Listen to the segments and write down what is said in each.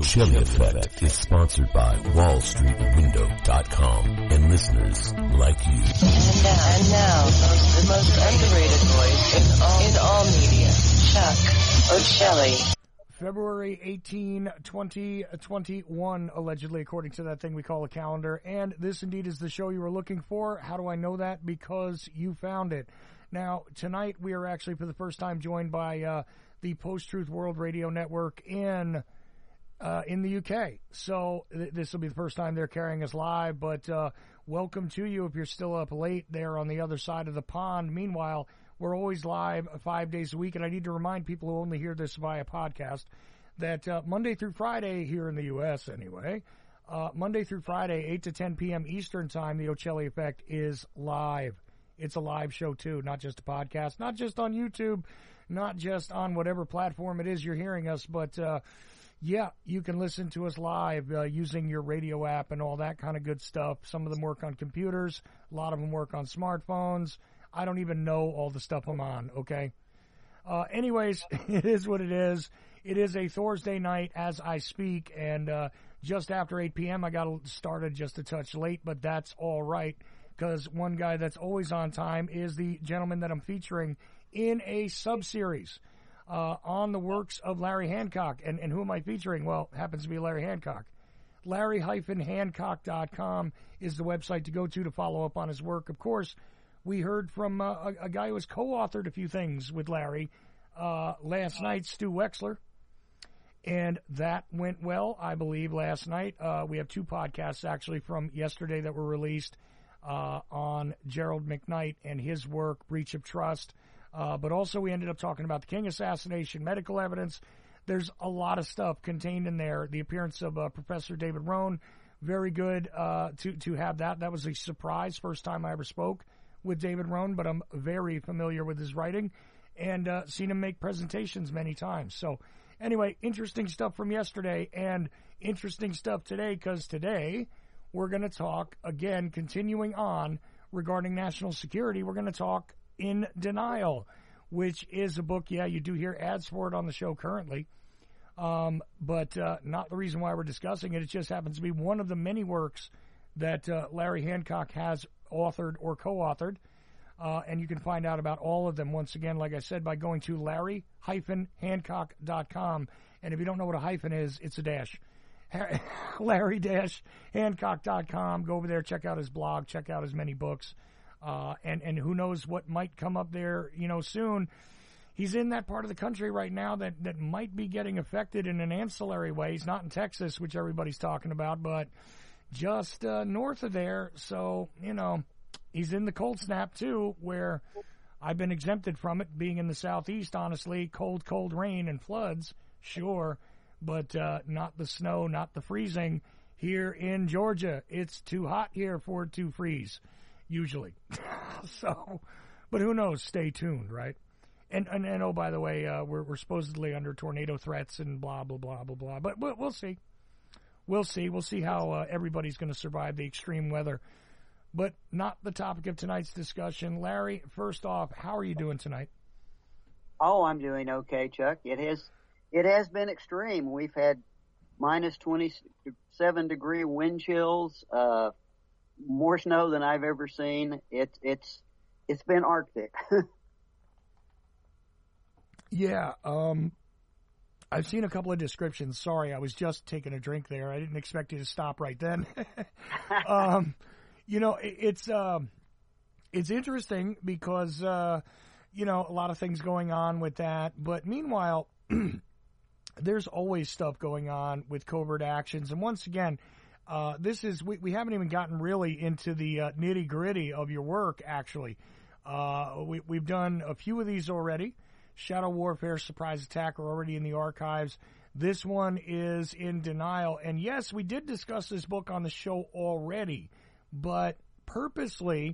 Ocelli Effect is sponsored by WallStreetWindow.com and listeners like you. And now, the most underrated voice in all media, Chuck Ocelli. February 18, 2021, allegedly, according to that thing we call a calendar. And this indeed is the show you were looking for. How do I know that? Because you found it. Now, tonight we are actually for the first time joined by the Post-Truth World Radio Network in the UK. So this will be the first time they're carrying us live, but welcome to you if you're still up late there on the other side of the pond. Meanwhile, we're always live 5 days a week, and I need to remind people who only hear this via podcast that Monday through Friday here in the U.S. anyway, Monday through Friday, 8 to 10 p.m. Eastern Time, the Ocelli Effect is live. It's a live show, too, not just a podcast, not just on YouTube, not just on whatever platform it is you're hearing us, but yeah, you can listen to us live using your radio app and all that kind of good stuff. Some of them work on computers. A lot of them work on smartphones. I don't even know all the stuff I'm on, okay? Anyways, it is what it is. It is a Thursday night as I speak, and just after 8 p.m. I got started just a touch late, but that's all right, because one guy that's always on time is the gentleman that I'm featuring in a sub-series on the works of Larry Hancock. And who am I featuring? Well, happens to be Larry Hancock. Larry-Hancock.com is the website to go to follow up on his work. Of course, we heard from a guy who has co-authored a few things with Larry last night, Stu Wexler, and that went well, I believe, last night. We have two podcasts, actually, from yesterday that were released on Gerald McKnight and his work, Breach of Trust. But also we ended up talking about the King assassination, medical evidence. There's a lot of stuff contained in there. The appearance of Professor David Rohn, very good to have that. That was a surprise, first time I ever spoke with David Rohn, but I'm very familiar with his writing and seen him make presentations many times. So anyway, interesting stuff from yesterday and interesting stuff today, because today we're going to talk, again, continuing on regarding national security, we're going to talk In Denial, which is a book, yeah, you do hear ads for it on the show currently, but not the reason why we're discussing it. It just happens to be one of the many works that Larry Hancock has authored or co-authored, and you can find out about all of them, once again, like I said, by going to Larry-Hancock.com, and if you don't know what a hyphen is, it's a dash. Larry-Hancock.com, go over there, check out his blog, check out his many books. And who knows what might come up there, soon. He's in that part of the country right now that might be getting affected in an ancillary way. He's not in Texas, which everybody's talking about, but just north of there. So, he's in the cold snap, too, where I've been exempted from it, being in the southeast, honestly. Cold rain and floods, sure, but not the snow, not the freezing. Here in Georgia, it's too hot here for it to freeze. Usually. So, but who knows? Stay tuned, right? And oh, by the way, we're supposedly under tornado threats and blah, blah, blah, blah, blah. But we'll see. We'll see how everybody's going to survive the extreme weather. But not the topic of tonight's discussion. Larry, first off, how are you doing tonight? Oh, I'm doing okay, Chuck. It has been extreme. We've had minus 27 degree wind chills, more snow than I've ever seen. It's been Arctic. Yeah, I've seen a couple of descriptions. Sorry, I was just taking a drink there. I didn't expect you to stop right then. It's interesting because a lot of things going on with that. But meanwhile, there's always stuff going on with covert actions. And once again, we haven't even gotten really into the nitty-gritty of your work, actually. We've done a few of these already. Shadow Warfare, Surprise Attack are already in the archives. This one is In Denial. And yes, we did discuss this book on the show already, but purposefully,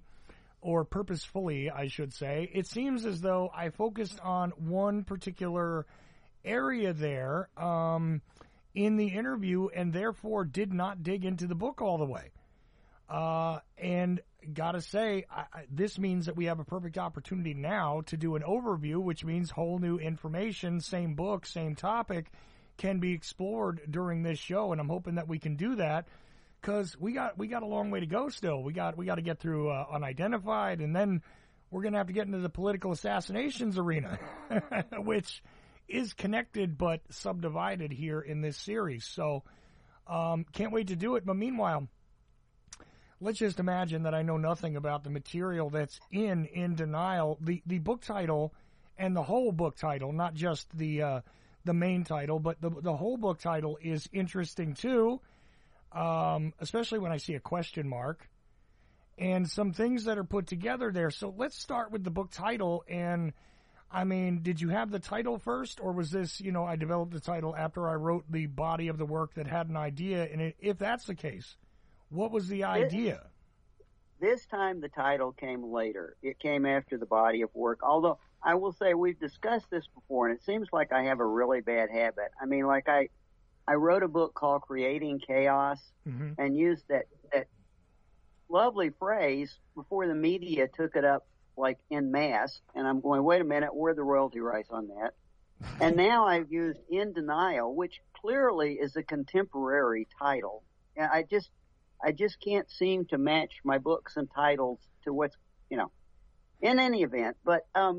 I should say, it seems as though I focused on one particular area there, in the interview, and therefore did not dig into the book all the way. And gotta say, this means that we have a perfect opportunity now to do an overview, which means whole new information, same book, same topic, can be explored during this show, and I'm hoping that we can do that because we got a long way to go still. We got to get through unidentified, and then we're going to have to get into the political assassinations arena, which is connected but subdivided here in this series. So can't wait to do it. But meanwhile, let's just imagine that I know nothing about the material that's in Denial. The book title and the whole book title, not just the main title, but the whole book title is interesting too, especially when I see a question mark and some things that are put together there. So let's start with the book title. And I mean, did you have the title first, or was this, I developed the title after I wrote the body of the work that had an idea? And if that's the case, what was the idea? This time the title came later. It came after the body of work. Although I will say we've discussed this before, and it seems like I have a really bad habit. I mean, like I wrote a book called Creating Chaos, and used that lovely phrase before the media took it up like en masse. And I'm going, wait a minute, where are the royalty rights on that? And now I've used In Denial, which clearly is a contemporary title. And I just can't seem to match my books and titles to what's, in any event. But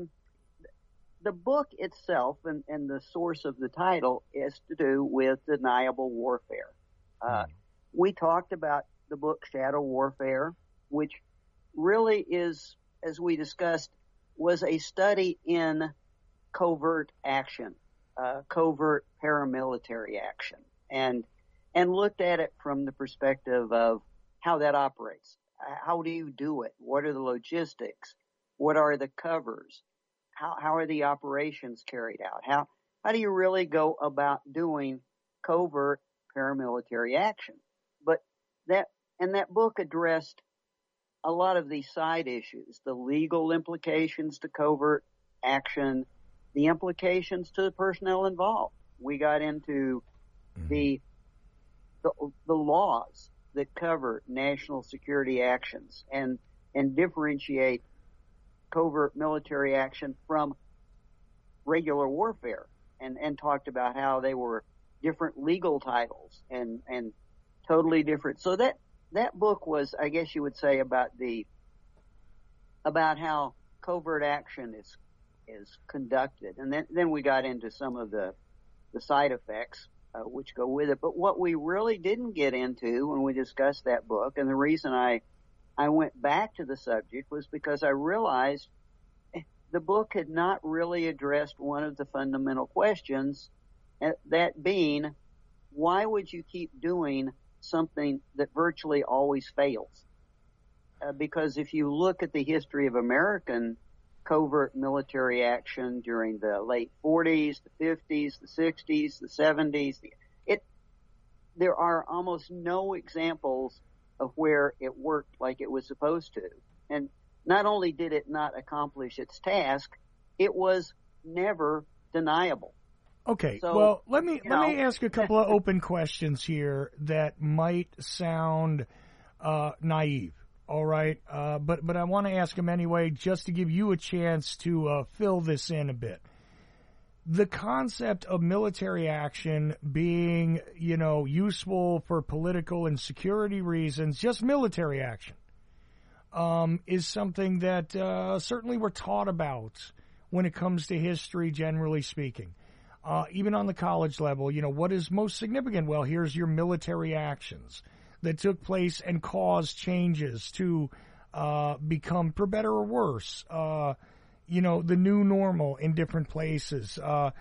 the book itself and the source of the title is to do with deniable warfare. We talked about the book Shadow Warfare, which really is, as we discussed, was a study in covert action, covert paramilitary action, and looked at it from the perspective of how that operates. How do you do it? What are the logistics? What are the covers? How are the operations carried out? How do you really go about doing covert paramilitary action? But that book addressed a lot of these side issues, the legal implications to covert action, the implications to the personnel involved. We got into the laws that cover national security actions and differentiate covert military action from regular warfare, and talked about how they were different legal titles and totally different. So that book was, I guess you would say, about how covert action is conducted. And then we got into some of the side effects which go with it. But what we really didn't get into when we discussed that book, and the reason I went back to the subject, was because I realized the book had not really addressed one of the fundamental questions, that being, why would you keep doing something that virtually always fails? Because if you look at the history of American covert military action during the late 40s, the 50s, the 60s, the 70s, there are almost no examples of where it worked like it was supposed to. And not only did it not accomplish its task, it was never deniable. Okay, so, well, let me ask a couple of open questions here that might sound naive. All right, but I want to ask them anyway, just to give you a chance to fill this in a bit. The concept of military action being, useful for political and security reasons, just military action, is something that certainly we're taught about when it comes to history, generally speaking. Even on the college level, what is most significant? Well, here's your military actions that took place and caused changes to become, for better or worse, the new normal in different places.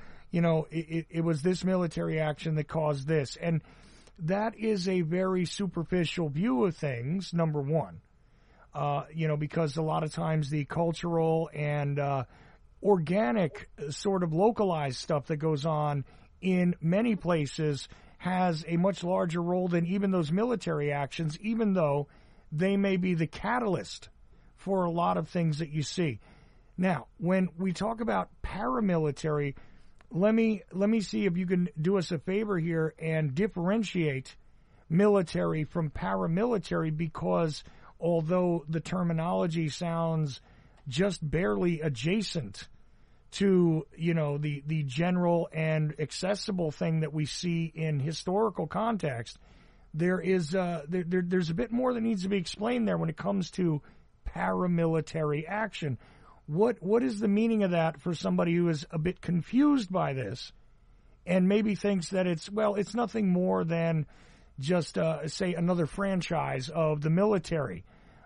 It was this military action that caused this. And that is a very superficial view of things, number one, because a lot of times the cultural and organic sort of localized stuff that goes on in many places has a much larger role than even those military actions, even though they may be the catalyst for a lot of things that you see. Now, when we talk about paramilitary, let me see if you can do us a favor here and differentiate military from paramilitary, because although the terminology sounds just barely adjacent to, the general and accessible thing that we see in historical context, there is there's a bit more that needs to be explained there when it comes to paramilitary action. What is the meaning of that for somebody who is a bit confused by this and maybe thinks that it's nothing more than just say another franchise of the military?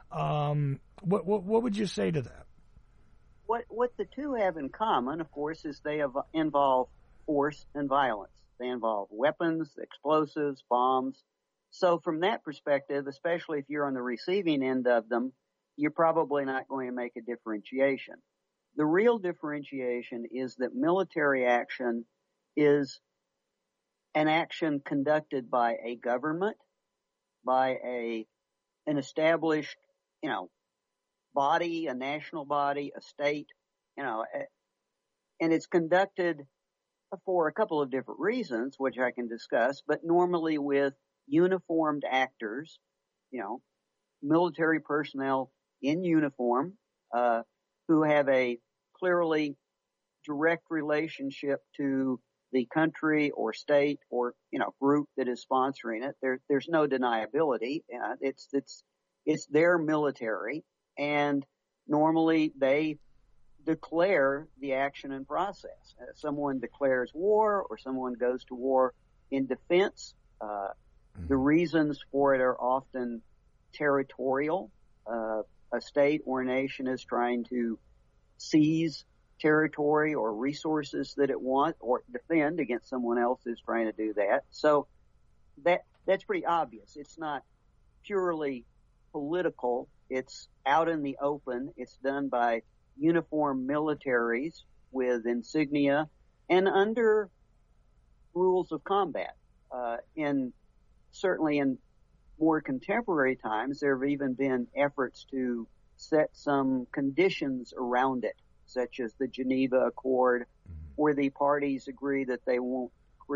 What would you say to that? What the two have in common, of course, is they involve force and violence. They involve weapons, explosives, bombs. So from that perspective, especially if you're on the receiving end of them, you're probably not going to make a differentiation. The real differentiation is that military action is an action conducted by a government, by an established, body, a national body, a state, and it's conducted for a couple of different reasons, which I can discuss, but normally with uniformed actors, military personnel in uniform, who have a clearly direct relationship to the country or state or, group that is sponsoring it. There's no deniability. It's their military, and normally they declare the action and process. Someone declares war or someone goes to war in defense. The reasons for it are often territorial. A state or a nation is trying to seize territory or resources that it wants or defend against someone else who's trying to do that. So that's pretty obvious. It's not purely political. It's out in the open. It's done by uniformed militaries with insignia and under rules of combat. Certainly in more contemporary times, there have even been efforts to set some conditions around it, such as the Geneva Accord, where the parties agree that they won't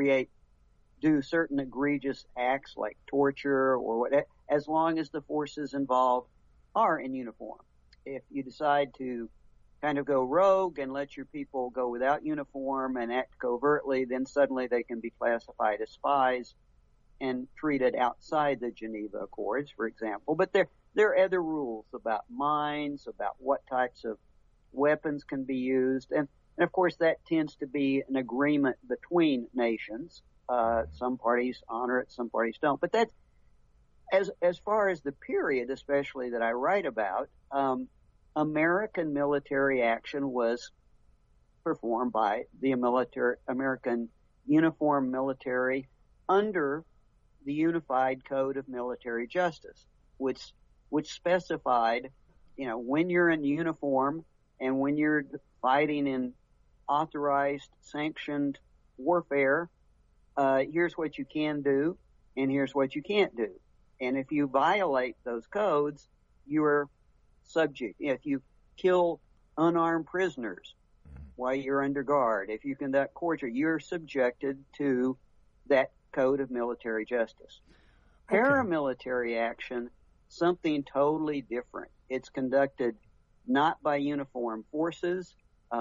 do certain egregious acts like torture or whatever, as long as the forces involved are in uniform. If you decide to kind of go rogue and let your people go without uniform and act covertly, then suddenly they can be classified as spies and treated outside the Geneva Accords, for example. But there are other rules about mines, about what types of weapons can be used. And of course, that tends to be an agreement between nations. Some parties honor it, some parties don't. But that's, as far as the period, especially that I write about, American military action was performed by the American uniformed military under the Unified Code of Military Justice, which specified, when you're in uniform and when you're fighting in authorized, sanctioned warfare, here's what you can do and here's what you can't do. And if you violate those codes, you are subject. If you kill unarmed prisoners while you're under guard, if you conduct torture, you're subjected to that code of military justice. Okay. Paramilitary action, something totally different. It's conducted not by uniformed forces.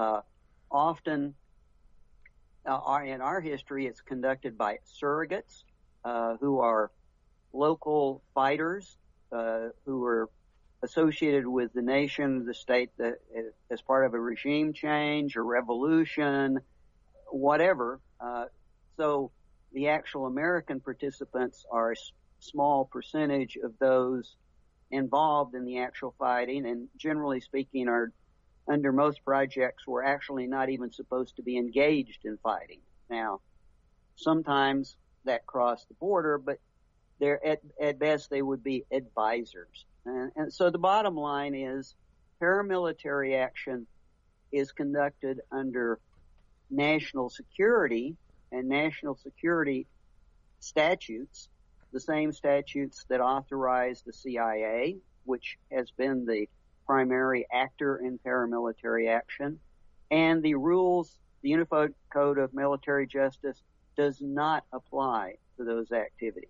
Often, in our history, it's conducted by surrogates who are local fighters who are associated with the nation, the state, that as part of a regime change or revolution, whatever. So the actual American participants are a small percentage of those involved in the actual fighting, and generally speaking, are under most projects we're actually not even supposed to be engaged in fighting. Now, sometimes that cross the border, but they're at best they would be advisors. And so the bottom line is paramilitary action is conducted under national security and national security statutes, the same statutes that authorize the CIA, which has been the primary actor in paramilitary action, and the rules, the Unified Code of Military Justice does not apply to those activities.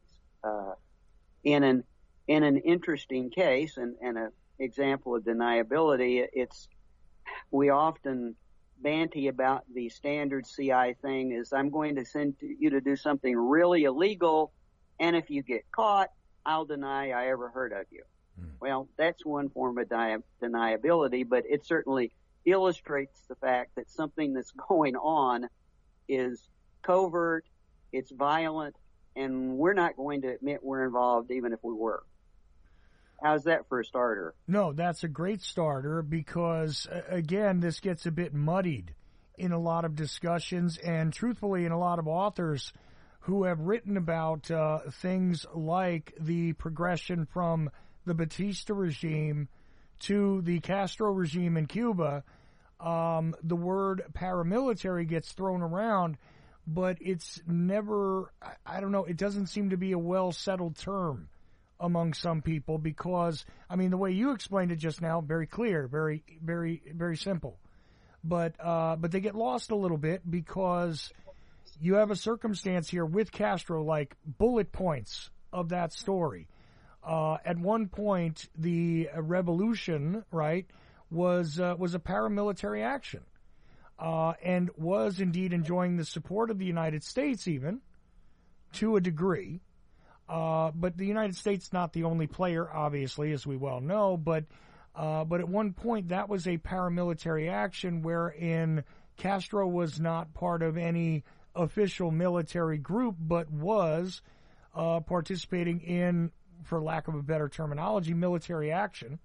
In an interesting case and an example of deniability, we often banty about the standard CI thing is I'm going to send you to do something really illegal, and if you get caught, I'll deny I ever heard of you. Well, that's one form of deniability, but it certainly illustrates the fact that something that's going on is covert, it's violent, and we're not going to admit we're involved even if we were. How's that for a starter? No, that's a great starter because, again, this gets a bit muddied in a lot of discussions and, truthfully, in a lot of authors who have written about things like the progression from the Batista regime to the Castro regime in Cuba. The word paramilitary gets thrown around, but it's never, I don't know, it doesn't seem to be a well-settled term among some people because, I mean, the way you explained it just now, very clear, very, very, very simple. But they get lost a little bit because you have a circumstance here with Castro, like bullet points of that story. At one point, the revolution, right, was a paramilitary action, and was indeed enjoying the support of the United States, even to a degree. But the United States not the only player, obviously, as we well know. But at one point, that was a paramilitary action wherein Castro was not part of any official military group, but was participating in, for lack of a better terminology, military action,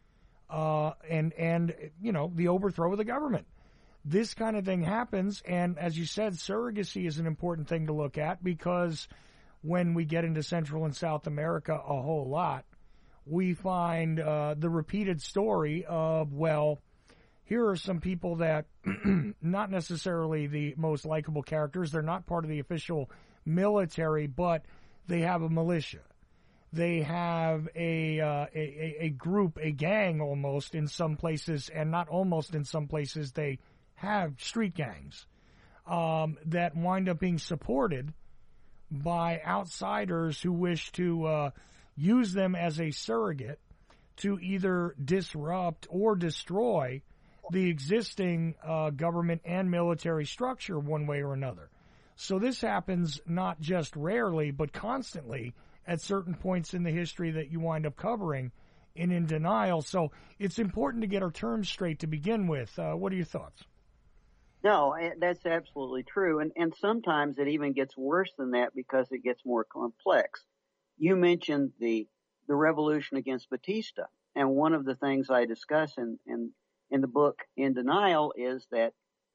and you know, the overthrow of the government. This kind of thing happens, and as you said, surrogacy is an important thing to look at because when we get into Central and South America a whole lot, we find the repeated story of, well, here are some people that not necessarily the most likable characters. They're not part of the official military, but they have a militia. They have a group, a gang almost in some places, and not almost in some places, they have street gangs that wind up being supported by outsiders who wish to use them as a surrogate to either disrupt or destroy the existing government and military structure one way or another. So this happens not just rarely, but constantly at certain points in the history that you wind up covering and in denial. So it's important to get our terms straight to begin with. What are your thoughts? No, that's absolutely true. And sometimes it even gets worse than that because it gets more complex. You mentioned the revolution against Batista. And one of the things I discuss in the book In Denial is that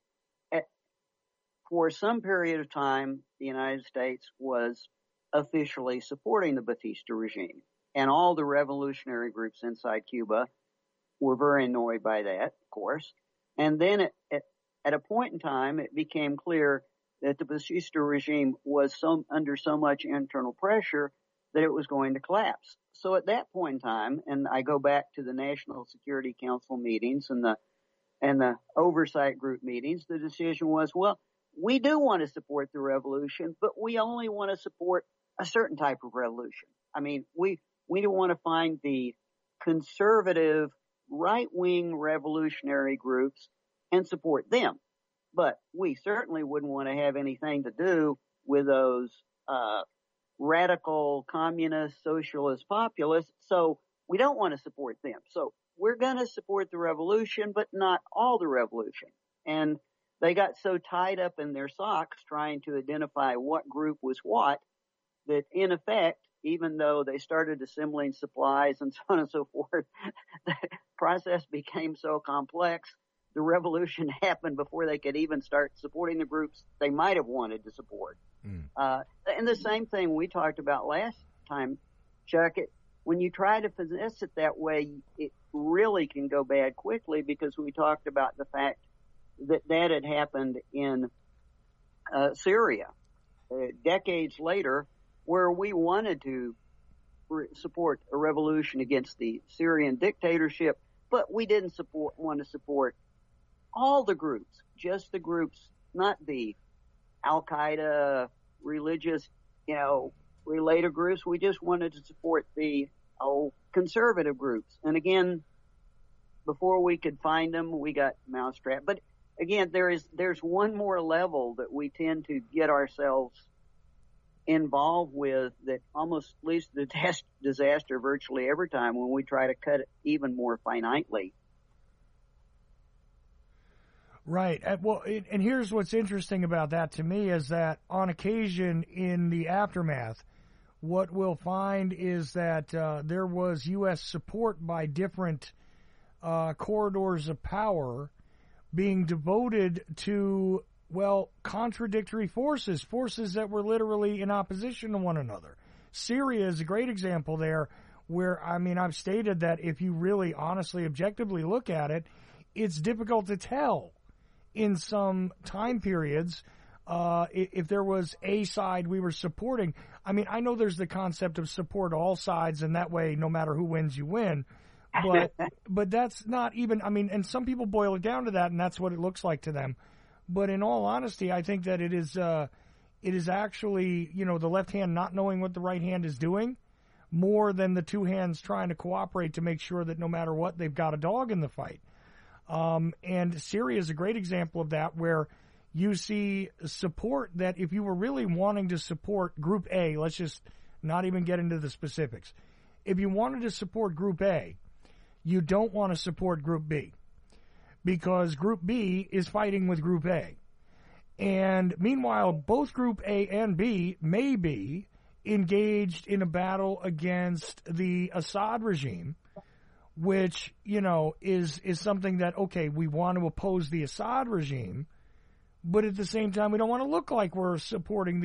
for some period of time, the United States was officially supporting the Batista regime. And all the revolutionary groups inside Cuba were very annoyed by that, of course. And then at a point in time, it became clear that the Batista regime was under so much internal pressure that it was going to collapse. So at that point in time, and I go back to the National Security Council meetings and the oversight group meetings, the decision was, well, we do want to support the revolution, but we only want to support a certain type of revolution. I mean, we don't want to find the conservative right-wing revolutionary groups and support them. But we certainly wouldn't want to have anything to do with those radical communist, socialist, populists. So we don't want to support them. So we're going to support the revolution, but not all the revolution. And they got so tied up in their socks trying to identify what group was what that in effect, even though they started assembling supplies and so on and so forth, the process became so complex. The revolution happened before they could even start supporting the groups they might have wanted to support. And the same thing we talked about last time, Chuck, when you try to finesse it that way, it really can go bad quickly because we talked about the fact that had happened in Syria decades later, where we wanted to support a revolution against the Syrian dictatorship, but we didn't want to support all the groups, just the groups, not the Al-Qaeda religious, related groups. We just wanted to support the conservative groups. And again, before we could find them, we got mousetrapped. But again, there's one more level that we tend to get ourselves involved with that almost leads to disaster virtually every time when we try to cut it even more finitely. Right. Well, and here's what's interesting about that to me is that on occasion in the aftermath, what we'll find is that there was U.S. support by different corridors of power being devoted to, well, contradictory forces that were literally in opposition to one another. Syria is a great example there where, I mean, I've stated that if you really honestly, objectively look at it, it's difficult to tell in some time periods if there was a side we were supporting. I mean, I know there's the concept of support all sides, and that way, no matter who wins, you win. But that's not even, I mean, and some people boil it down to that, and that's what it looks like to them. But in all honesty, I think that it is actually, you know, the left hand not knowing what the right hand is doing more than the two hands trying to cooperate to make sure that no matter what, they've got a dog in the fight. And Syria is a great example of that, where you see support that if you were really wanting to support Group A, let's just not even get into the specifics. If you wanted to support Group A, you don't want to support Group B, because Group B is fighting with Group A. And meanwhile, both Group A and B may be engaged in a battle against the Assad regime, which, you know, is something that, okay, we want to oppose the Assad regime, but at the same time, we don't want to look like we're supporting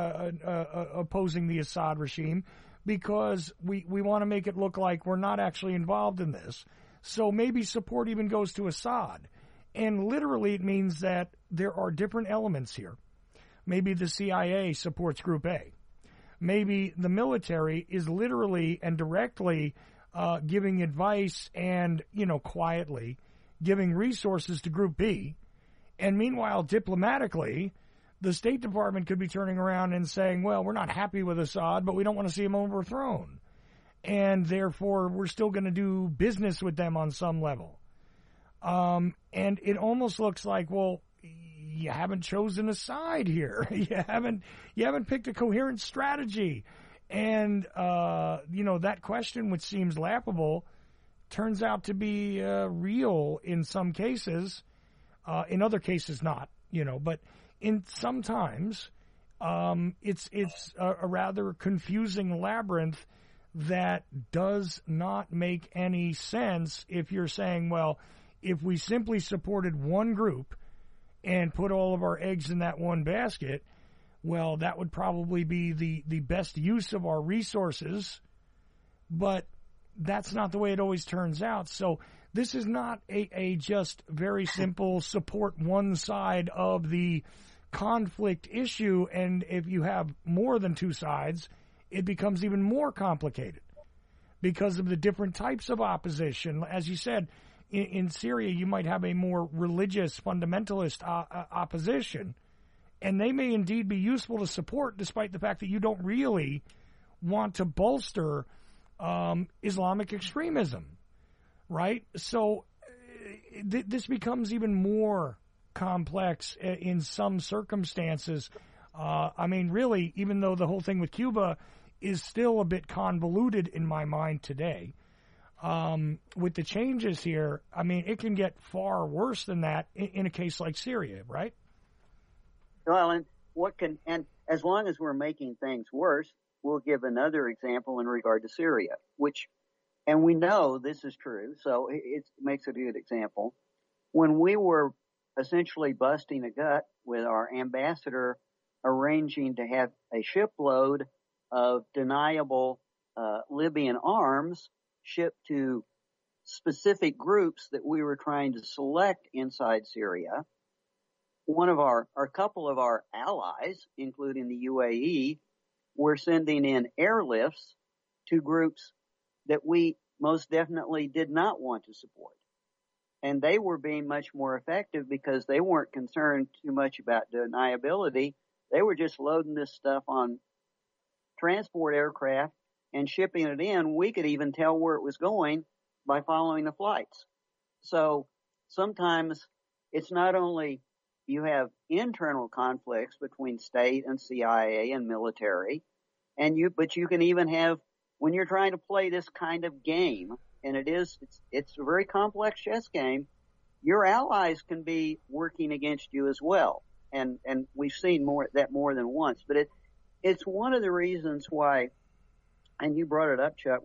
opposing the Assad regime, because we want to make it look like we're not actually involved in this. So maybe support even goes to Assad. And literally it means that there are different elements here. Maybe the CIA supports Group A. Maybe the military is literally and directly giving advice and, you know, quietly giving resources to Group B. And meanwhile, diplomatically, the State Department could be turning around and saying, well, we're not happy with Assad, but we don't want to see him overthrown. And therefore, we're still going to do business with them on some level. And it almost looks like, well, you haven't chosen a side here. You haven't picked a coherent strategy. And, you know, that question, which seems laughable, turns out to be real in some cases. In other cases, not, you know, but sometimes it's a rather confusing labyrinth that does not make any sense if you're saying, well, if we simply supported one group and put all of our eggs in that one basket, well, that would probably be the best use of our resources, but that's not the way it always turns out. So this is not a just very simple support one side of the conflict issue, and if you have more than two sides, it becomes even more complicated because of the different types of opposition. As you said, in Syria, you might have a more religious, fundamentalist opposition, and they may indeed be useful to support despite the fact that you don't really want to bolster Islamic extremism, right? So this becomes even more complex in some circumstances. I mean, really, even though the whole thing with Cuba is still a bit convoluted in my mind today, with the changes here, I mean, it can get far worse than that in a case like Syria, right? Well, and as long as we're making things worse, we'll give another example in regard to Syria, and we know this is true, so it makes it a good example. When we were essentially busting a gut with our ambassador arranging to have a shipload of deniable Libyan arms shipped to specific groups that we were trying to select inside Syria, a couple of our allies, including the UAE, were sending in airlifts to groups that we most definitely did not want to support. And they were being much more effective because they weren't concerned too much about deniability. They were just loading this stuff on transport aircraft and shipping it in. We could even tell where it was going by following the flights. So sometimes it's not only you have internal conflicts between state and CIA and military, but you can even have, when you're trying to play this kind of game, and it's a very complex chess game, your allies can be working against you as well. And we've seen more than once, but it's one of the reasons why, and you brought it up, Chuck,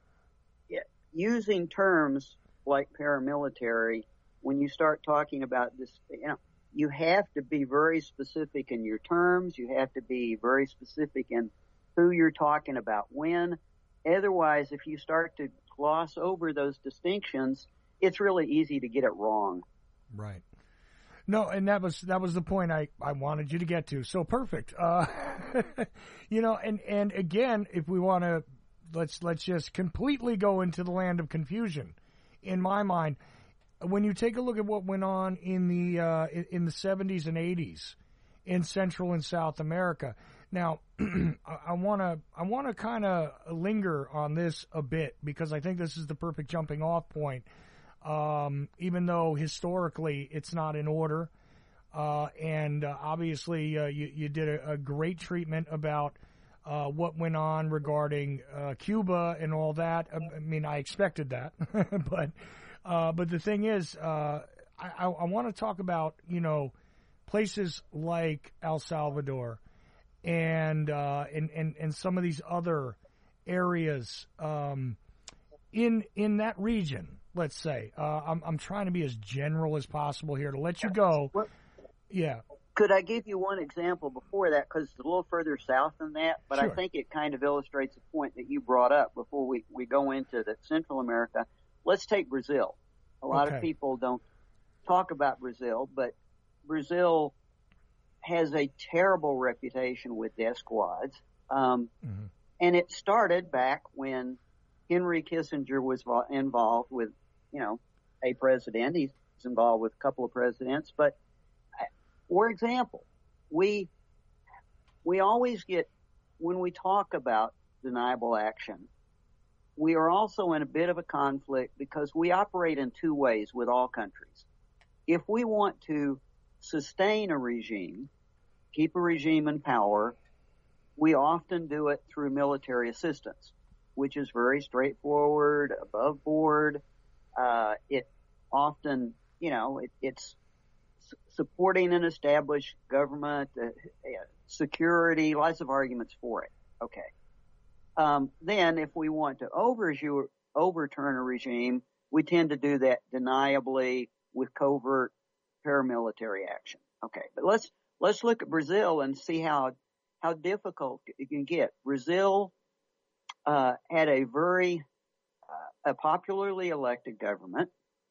using terms like paramilitary, when you start talking about this, you have to be very specific in your terms. You have to be very specific in who you're talking about when. Otherwise, if you start to gloss over those distinctions, it's really easy to get it wrong. Right. No, and that was the point I wanted you to get to. So perfect. And again, if we want to, let's just completely go into the land of confusion. In my mind, when you take a look at what went on in the 70s and 80s in Central and South America. Now, I want to kind of linger on this a bit because I think this is the perfect jumping off point. Even though historically it's not in order, and obviously you did a great treatment about what went on regarding Cuba and all that. I mean, I expected that, but the thing is, I want to talk about places like El Salvador and some of these other areas in that region. Let's say I'm trying to be as general as possible here to let you go. Well, yeah. Could I give you one example before that? Because it's a little further south than that, but Sure. I think it kind of illustrates the point that you brought up before we go into the Central America. Let's take Brazil. A lot of people don't talk about Brazil, but Brazil has a terrible reputation with death squads. And it started back when Henry Kissinger was involved with, a president. He's involved with a couple of presidents. But, for example, we always get, when we talk about deniable action, we are also in a bit of a conflict because we operate in two ways with all countries. If we want to sustain a regime, keep a regime in power, we often do it through military assistance, which is very straightforward, above board. It often, it's supporting an established government, security, lots of arguments for it. Okay. Then if we want to overturn a regime, we tend to do that deniably with covert paramilitary action. Okay. But let's look at Brazil and see how difficult it can get. Brazil had a very popularly elected government,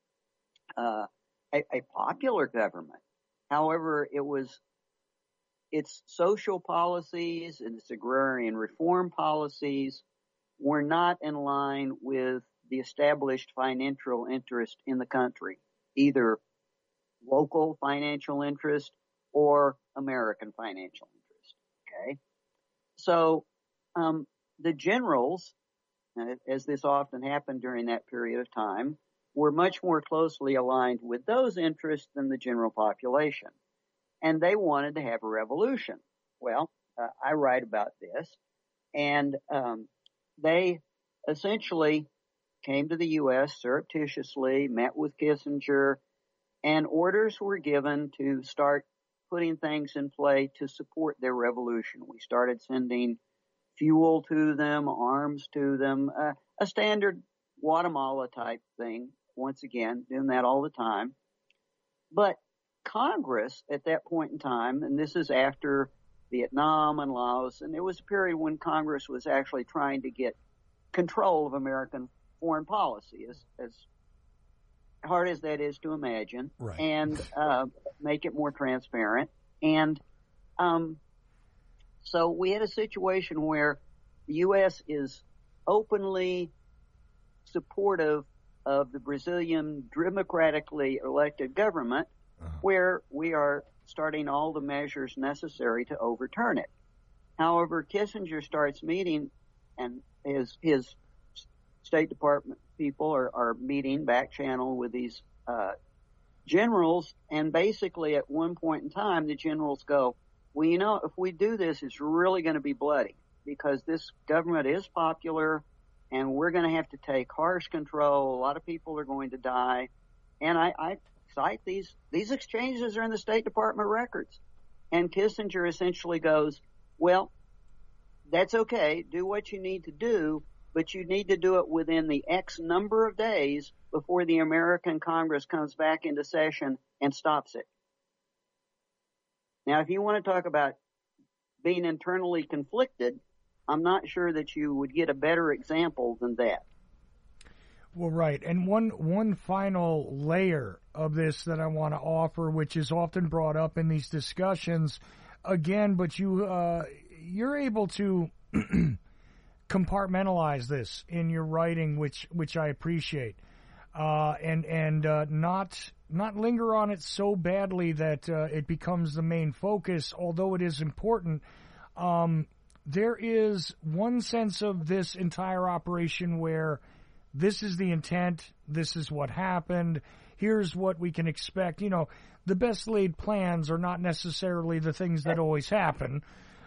a popular government. However, its social policies and its agrarian reform policies were not in line with the established financial interest in the country, either local financial interest or American financial interest. Okay. So, the generals, as this often happened during that period of time, were much more closely aligned with those interests than the general population. And they wanted to have a revolution. Well, I write about this. And they essentially came to the U.S. surreptitiously, met with Kissinger, and orders were given to start putting things in play to support their revolution. We started sending fuel to them, arms to them, a standard Guatemala type thing. Once again, doing that all the time. But Congress at that point in time, and this is after Vietnam and Laos, and there was a period when Congress was actually trying to get control of American foreign policy, as hard as that is to imagine, right. And make it more transparent. And so we had a situation where the U.S. is openly supportive of the Brazilian democratically elected government, where we are starting all the measures necessary to overturn it. However, Kissinger starts meeting, and his State Department people are meeting back channel with these generals, and basically at one point in time, the generals go, well, you know, if we do this, it's really going to be bloody because this government is popular and we're going to have to take harsh control. A lot of people are going to die. And I cite these exchanges are in the State Department records. And Kissinger essentially goes, well, that's okay. Do what you need to do, but you need to do it within the X number of days before the American Congress comes back into session and stops it. Now, if you want to talk about being internally conflicted, I'm not sure that you would get a better example than that. Well, right. And one final layer of this that I want to offer, which is often brought up in these discussions, again, but you're able to compartmentalize this in your writing, which I appreciate, and not linger on it so badly that it becomes the main focus, although it is important. There is one sense of this entire operation where this is the intent, this is what happened, here's what we can expect. You know, the best laid plans are not necessarily the things that always happen.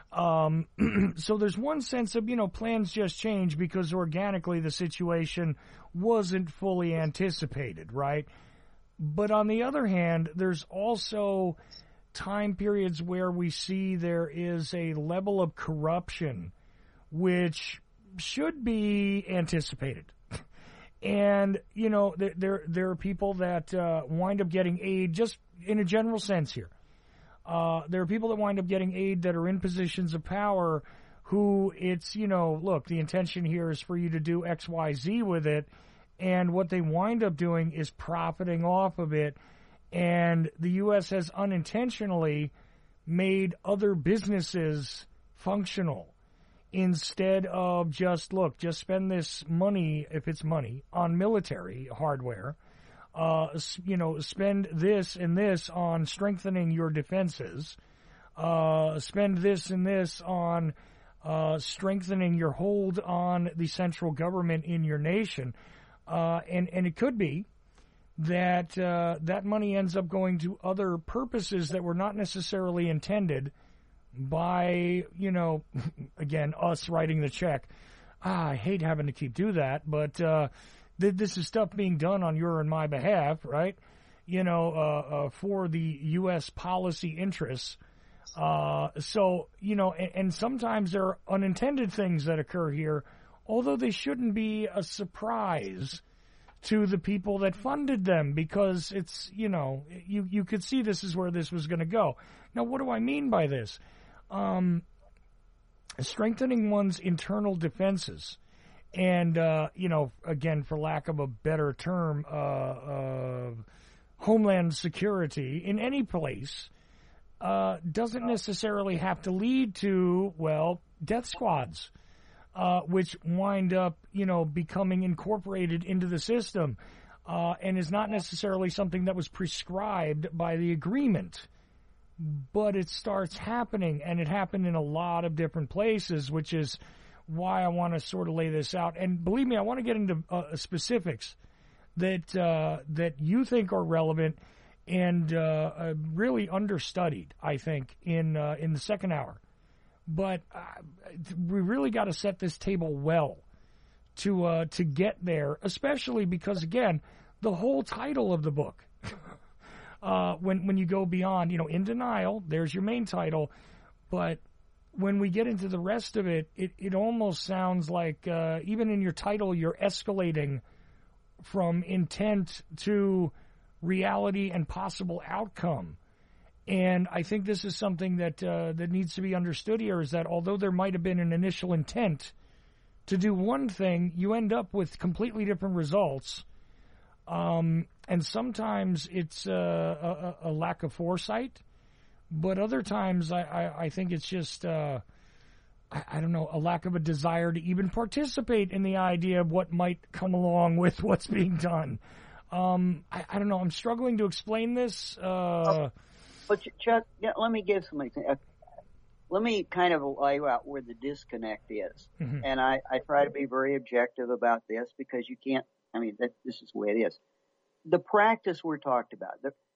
So there's one sense of, you know, plans just change because organically the situation wasn't fully anticipated, right? But on the other hand, there's also time periods where we see there is a level of corruption which should be anticipated. And, you know, there are people that wind up getting aid just in a general sense here. There are people that wind up getting aid that are in positions of power who it's, you know, look, the intention here is for you to do X, Y, Z with it. And what they wind up doing is profiting off of it. And the U.S. has unintentionally made other businesses functional instead of just spend this money, if it's money, on military hardware. You know, spend this and this on strengthening your defenses. Spend this and this on strengthening your hold on the central government in your nation. And it could be that that money ends up going to other purposes that were not necessarily intended by, you know, again, us writing the check. I hate having to keep do that, but this is stuff being done on your and my behalf, right? You know, for the U.S. policy interests. So, you know, and sometimes there are unintended things that occur here, although they shouldn't be a surprise to the people that funded them, because it's, you know, you could see this is where this was going to go. Now, what do I mean by this? Strengthening one's internal defenses and, you know, again, for lack of a better term, homeland security in any place doesn't necessarily have to lead to, well, death squads. Which wind up, you know, becoming incorporated into the system, and is not necessarily something that was prescribed by the agreement. But it starts happening, and it happened in a lot of different places, which is why I want to sort of lay this out. And believe me, I want to get into specifics that you think are relevant and really understudied, I think, in the second hour. But we really got to set this table well to get there, especially because, again, the whole title of the book, when you go beyond, you know, In Denial, there's your main title, but when we get into the rest of it, it almost sounds like even in your title, you're escalating from intent to reality and possible outcome. And I think this is something that that needs to be understood here, is that although there might have been an initial intent to do one thing, you end up with completely different results. And sometimes it's a lack of foresight, but other times I think it's just, I don't know, a lack of a desire to even participate in the idea of what might come along with what's being done. I don't know. I'm struggling to explain this. But Chuck, let me give some examples. Let me kind of lay out where the disconnect is. Mm-hmm. And I try to be very objective about this because you can't, I mean, this is the way it is. The practice we're talked about,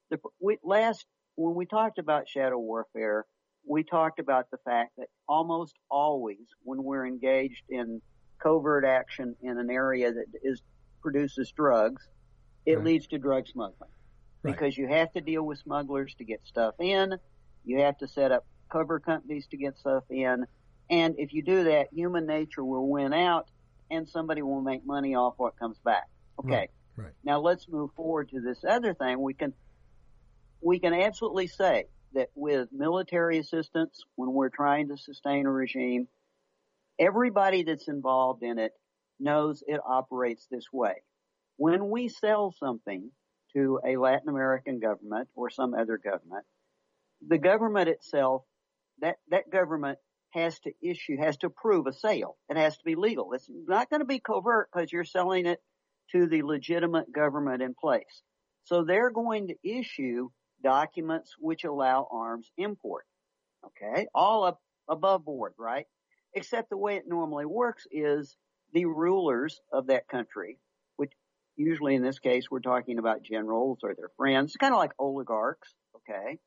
When we talked about shadow warfare, we talked about the fact that almost always when we're engaged in covert action in an area that produces drugs, it leads to drug smuggling. Right. Because you have to deal with smugglers to get stuff in. You have to set up cover companies to get stuff in. And if you do that, human nature will win out and somebody will make money off what comes back. Okay. Right. Now let's move forward to this other thing. We can absolutely say that with military assistance, when we're trying to sustain a regime, everybody that's involved in it knows it operates this way. When we sell something to a Latin American government or some other government, the government itself, that government has to approve a sale. It has to be legal. It's not going to be covert because you're selling it to the legitimate government in place. So they're going to issue documents which allow arms import. Okay? All up above board, right? Except the way it normally works is the rulers of that country, which usually in this case we're talking about generals or their friends, kind of like oligarchs, okay?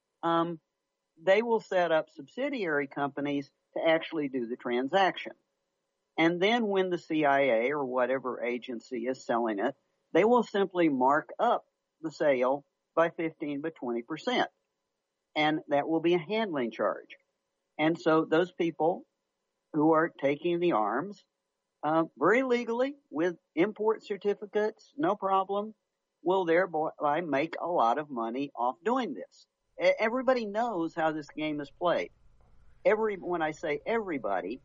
They will set up subsidiary companies to actually do the transaction. And then when the CIA or whatever agency is selling it, they will simply mark up the sale by 15 to 20%. And that will be a handling charge. And so those people who are taking the arms, very legally with import certificates, no problem, will thereby make a lot of money off doing this. Everybody knows how this game is played. When I say everybody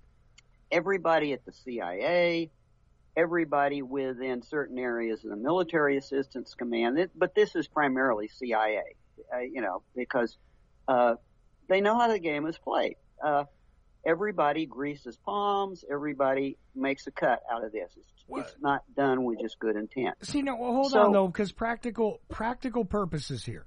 at the CIA, everybody within certain areas of the military assistance command, but this is primarily CIA, because they know how the game is played. Everybody greases palms. Everybody makes a cut out of this. It's not done with just good intent. See, no, well, hold on though, because practical purposes here.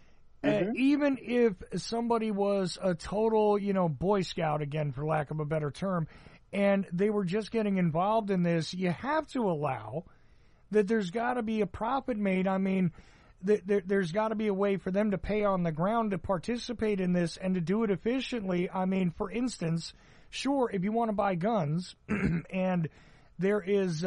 Even if somebody was a total, Boy Scout, again, for lack of a better term, and they were just getting involved in this, you have to allow that there's got to be a profit made. I mean, there's got to be a way for them to pay on the ground to participate in this and to do it efficiently. I mean, for instance, sure, if you want to buy guns and there is,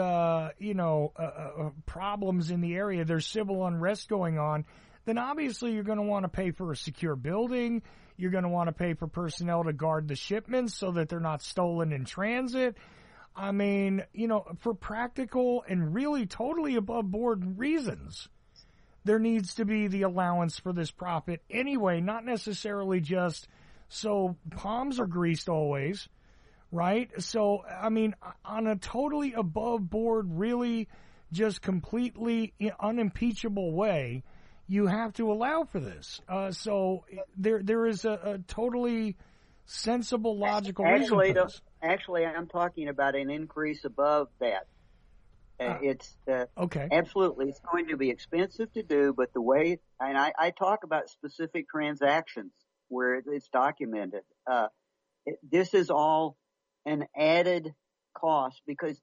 problems in the area, there's civil unrest going on, then obviously you're going to want to pay for a secure building. You're going to want to pay for personnel to guard the shipments so that they're not stolen in transit. I mean, for practical and really totally above board reasons, there needs to be the allowance for this profit anyway, not necessarily just so palms are greased always, right? So, I mean, on a totally above board, really just completely unimpeachable way, you have to allow for this. So there is a totally sensible, logical reason for this. Actually, I'm talking about an increase above that. It's okay. Absolutely. It's going to be expensive to do, but the way, and I talk about specific transactions where it's documented. This is all an added cost because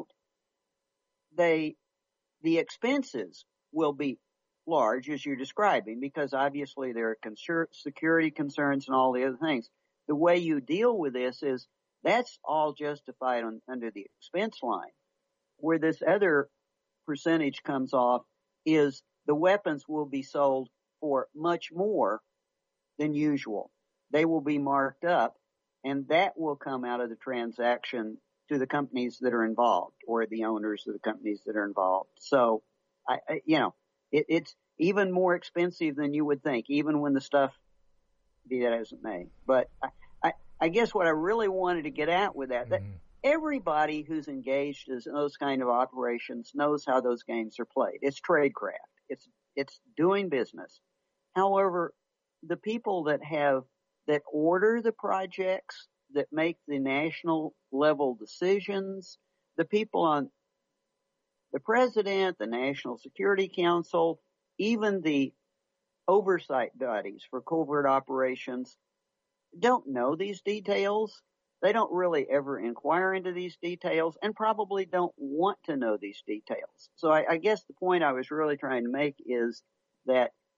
the expenses will be large as you're describing because obviously there are security concerns and all the other things. The way you deal with this is that's all justified under the expense line. Where this other percentage comes off is the weapons will be sold for much more than usual. They will be marked up, and that will come out of the transaction to the companies that are involved or the owners of the companies that are involved. So, it's even more expensive than you would think, even when the stuff isn't made. But I guess what I really wanted to get at with that everybody who's engaged in those kind of operations knows how those games are played. It's tradecraft. It's doing business. However, the people that order the projects, that make the national level decisions, the people on the president, the National Security Council, even the oversight bodies for covert operations don't know these details. They don't really ever inquire into these details and probably don't want to know these details. So I guess the point I was really trying to make is that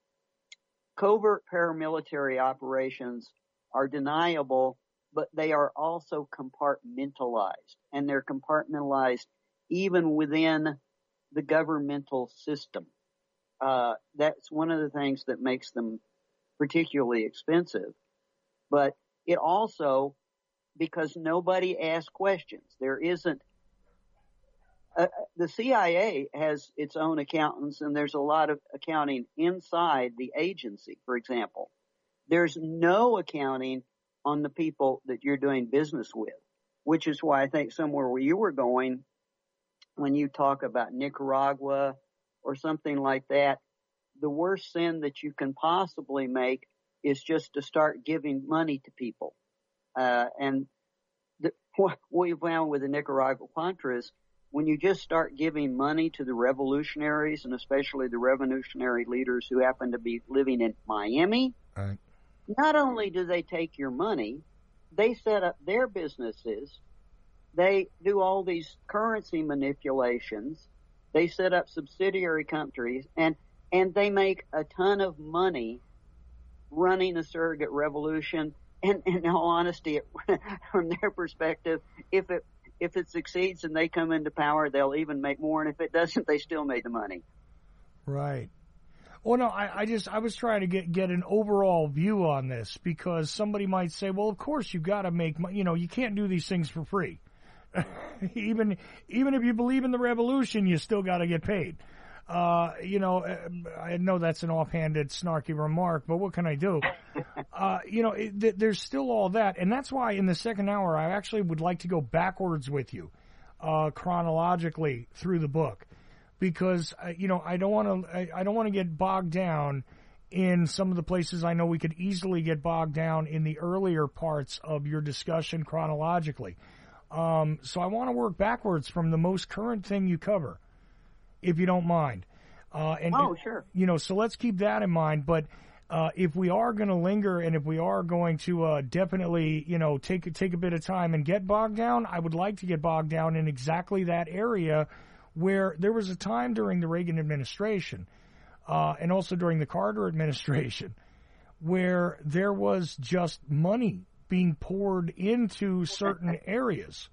covert paramilitary operations are deniable, but they are also compartmentalized, and they're compartmentalized even within the governmental system. That's one of the things that makes them particularly expensive. But it also, because nobody asks questions, there isn't. The CIA has its own accountants, and there's a lot of accounting inside the agency, for example. There's no accounting on the people that you're doing business with, which is why I think somewhere where you were going, when you talk about Nicaragua or something like that, the worst sin that you can possibly make is just to start giving money to people. And what we found with the Nicaragua Contras, when you just start giving money to the revolutionaries, and especially the revolutionary leaders who happen to be living in Miami, right, not only do they take your money, they set up their businesses. They do all these currency manipulations. They set up subsidiary countries, and they make a ton of money running a surrogate revolution. And in all honesty, from their perspective, if it succeeds and they come into power, they'll even make more. And if it doesn't, they still made the money. Right. Well, no, I was trying to get an overall view on this, because somebody might say, well, of course you got to make money. You can't do these things for free. even if you believe in the revolution, you still got to get paid. I know that's an offhanded, snarky remark, but what can I do? There's still all that. And that's why in the second hour, I actually would like to go backwards with you, chronologically through the book, because, I don't want to get bogged down in some of the places I know we could easily get bogged down in the earlier parts of your discussion chronologically. So I want to work backwards from the most current thing you cover, if you don't mind. Sure. So let's keep that in mind. But if we are going to linger, and if we are going to definitely, take a bit of time and get bogged down, I would like to get bogged down in exactly that area where there was a time during the Reagan administration and also during the Carter administration where there was just money being poured into certain areas.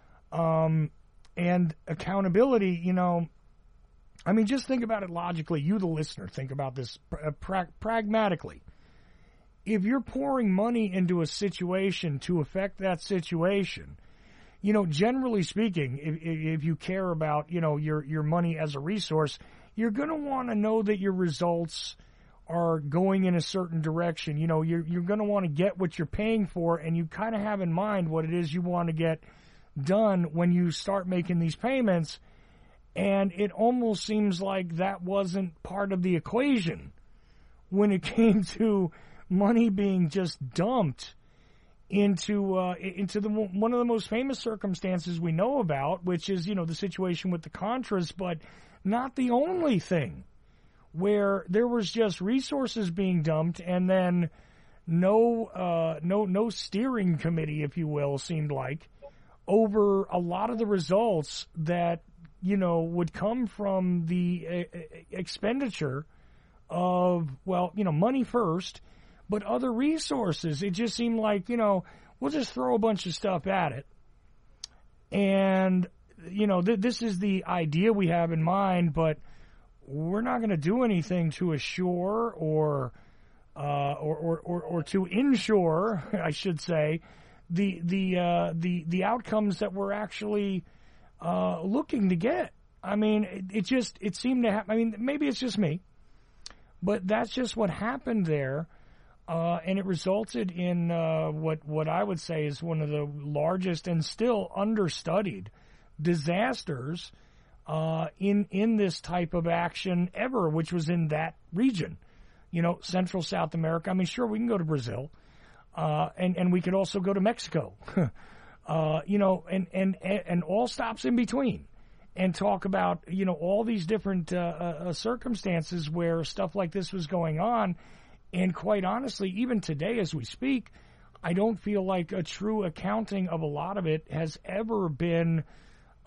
And accountability, just think about it logically. You, the listener, think about this pragmatically. If you're pouring money into a situation to affect that situation, generally speaking, if you care about, your money as a resource, you're going to want to know that your results are going in a certain direction. You're going to want to get what you're paying for, and you kind of have in mind what it is you want to get done when you start making these payments. And it almost seems like that wasn't part of the equation when it came to money being just dumped into one of the most famous circumstances we know about, which is, the situation with the Contras, but not the only thing, where there was just resources being dumped, and then no steering committee, if you will, seemed like, over a lot of the results that would come from the expenditure of, money first, but other resources. It just seemed like, we'll just throw a bunch of stuff at it. And, this is the idea we have in mind, but we're not going to do anything to assure or to ensure, I should say, the outcomes that we're actually looking to get. It seemed to happen. Maybe it's just me, but that's just what happened there, and it resulted in what I would say is one of the largest and still understudied disasters in this type of action ever, which was in that region, Central South America. Sure, we can go to Brazil, and we could also go to Mexico, and all stops in between, and talk about, all these different circumstances where stuff like this was going on. And quite honestly, even today as we speak, I don't feel like a true accounting of a lot of it has ever been,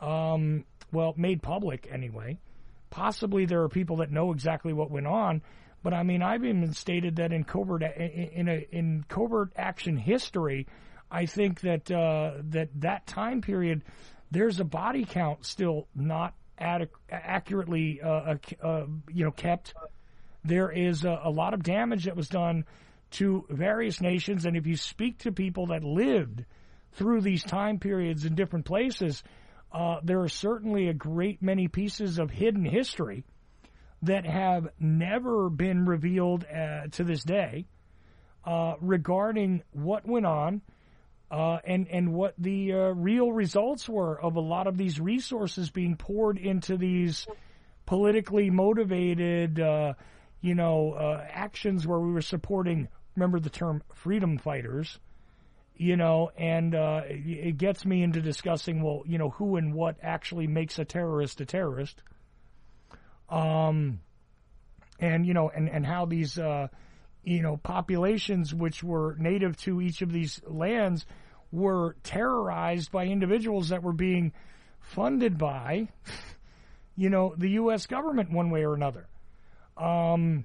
made public anyway. Possibly there are people that know exactly what went on, But I mean, I've even stated that in covert action history, I think that that time period, there's a body count still not accurately kept. There is a lot of damage that was done to various nations, and if you speak to people that lived through these time periods in different places, there are certainly a great many pieces of hidden history that have never been revealed to this day regarding what went on and what the real results were of a lot of these resources being poured into these politically motivated, actions where we were supporting, remember the term, freedom fighters, and it gets me into discussing, well, who and what actually makes a terrorist a terrorist. And how these, populations which were native to each of these lands were terrorized by individuals that were being funded by, the U.S. government one way or another. I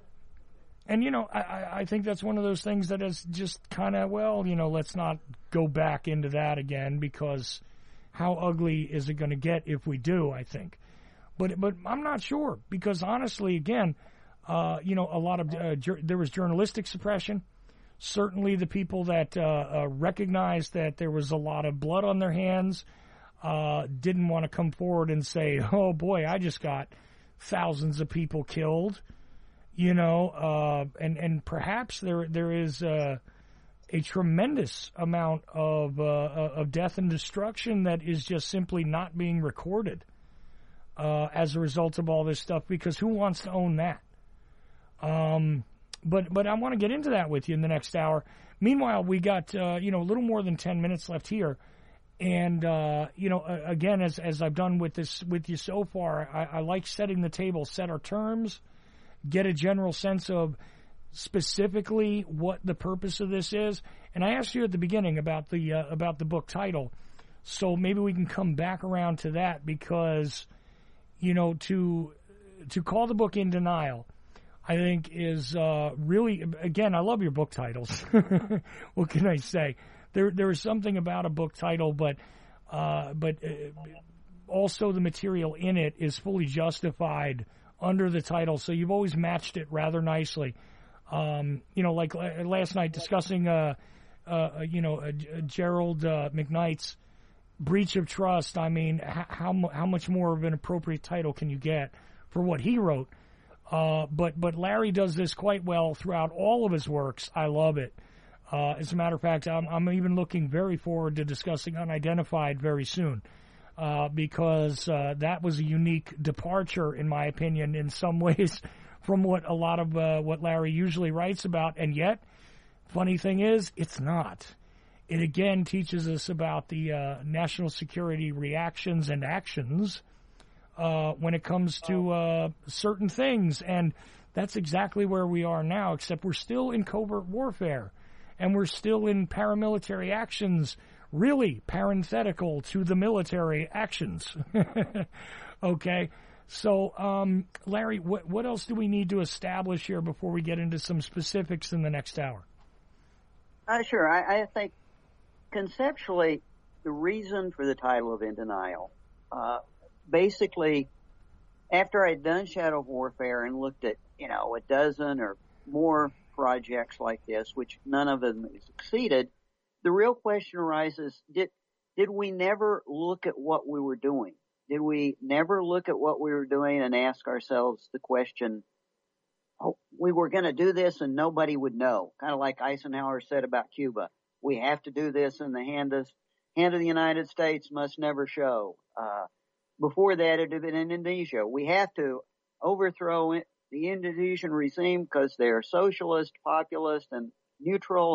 think that's one of those things that is just kind of, let's not go back into that again, because how ugly is it going to get if we do, I think. But I'm not sure, because honestly, again, a lot of there was journalistic suppression. Certainly, the people that recognized that there was a lot of blood on their hands didn't want to come forward and say, "Oh boy, I just got thousands of people killed," and perhaps there is a tremendous amount of death and destruction that is just simply not being recorded. As a result of all this stuff, because who wants to own that? But I want to get into that with you in the next hour. Meanwhile, we got a little more than 10 minutes left here, and again, as I've done with you so far, I like setting the table, set our terms, get a general sense of specifically what the purpose of this is. And I asked you at the beginning about the book title, so maybe we can come back around to that, because to call the book In Denial, I think is really, again, I love your book titles. What can I say? There is something about a book title, but also the material in it is fully justified under the title. So you've always matched it rather nicely. Like last night discussing, Gerald McKnight's Breach of Trust. I mean, how much more of an appropriate title can you get for what he wrote? But Larry does this quite well throughout all of his works. I love it. As a matter of fact, I'm even looking very forward to discussing Unidentified very soon, because that was a unique departure, in my opinion, in some ways, from what a lot of what Larry usually writes about. And yet, funny thing is, it's not. It again teaches us about the national security reactions and actions when it comes to certain things. And that's exactly where we are now, except we're still in covert warfare. And we're still in paramilitary actions, really parenthetical to the military actions. Okay? So, Larry, what else do we need to establish here before we get into some specifics in the next hour? Sure. I think conceptually, the reason for the title of In Denial, basically, after I'd done shadow warfare and looked at, a dozen or more projects like this, which none of them succeeded, the real question arises, did we never look at what we were doing? Did we never look at what we were doing and ask ourselves the question, we were going to do this and nobody would know, kind of like Eisenhower said about Cuba. We have to do this, and the hand of the United States must never show. Before that, it had been Indonesia. We have to overthrow the Indonesian regime because they're socialist, populist, and neutral,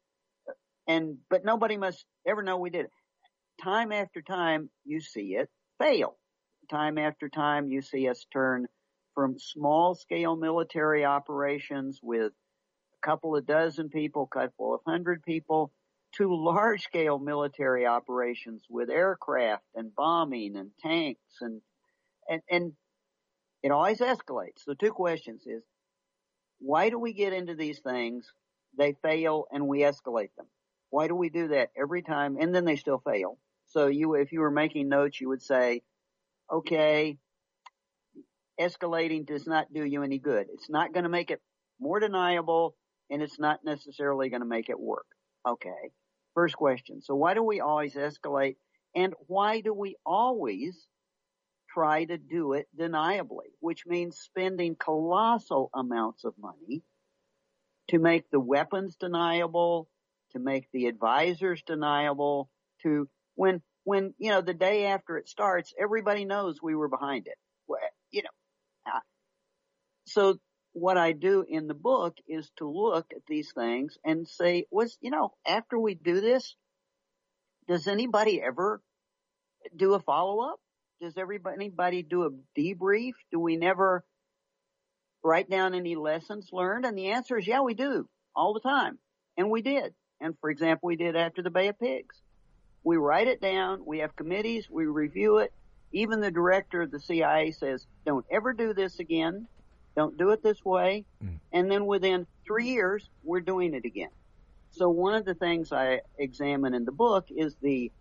but nobody must ever know we did it. Time after time, you see it fail. Time after time, you see us turn from small-scale military operations with a couple of dozen people, couple of 100 people, to large-scale military operations with aircraft and bombing and tanks, and it always escalates. So two questions is, why do we get into these things? They fail and we escalate them. Why do we do that every time? And then they still fail. So if you were making notes, you would say, okay, escalating does not do you any good. It's not going to make it more deniable, and it's not necessarily going to make it work. Okay. First question. So why do we always escalate? And why do we always try to do it deniably, which means spending colossal amounts of money to make the weapons deniable, to make the advisors deniable, to when the day after it starts, everybody knows we were behind it. So what I do in the book is to look at these things and say, after we do this, does anybody ever do a follow-up? Does anybody do a debrief? Do we never write down any lessons learned? And the answer is, yeah, we do all the time. And we did. And for example, we did after the Bay of Pigs. We write it down. We have committees. We review it. Even the director of the CIA says, don't ever do this again. Don't do it this way. And then within 3 years, we're doing it again. So one of the things I examine in the book is the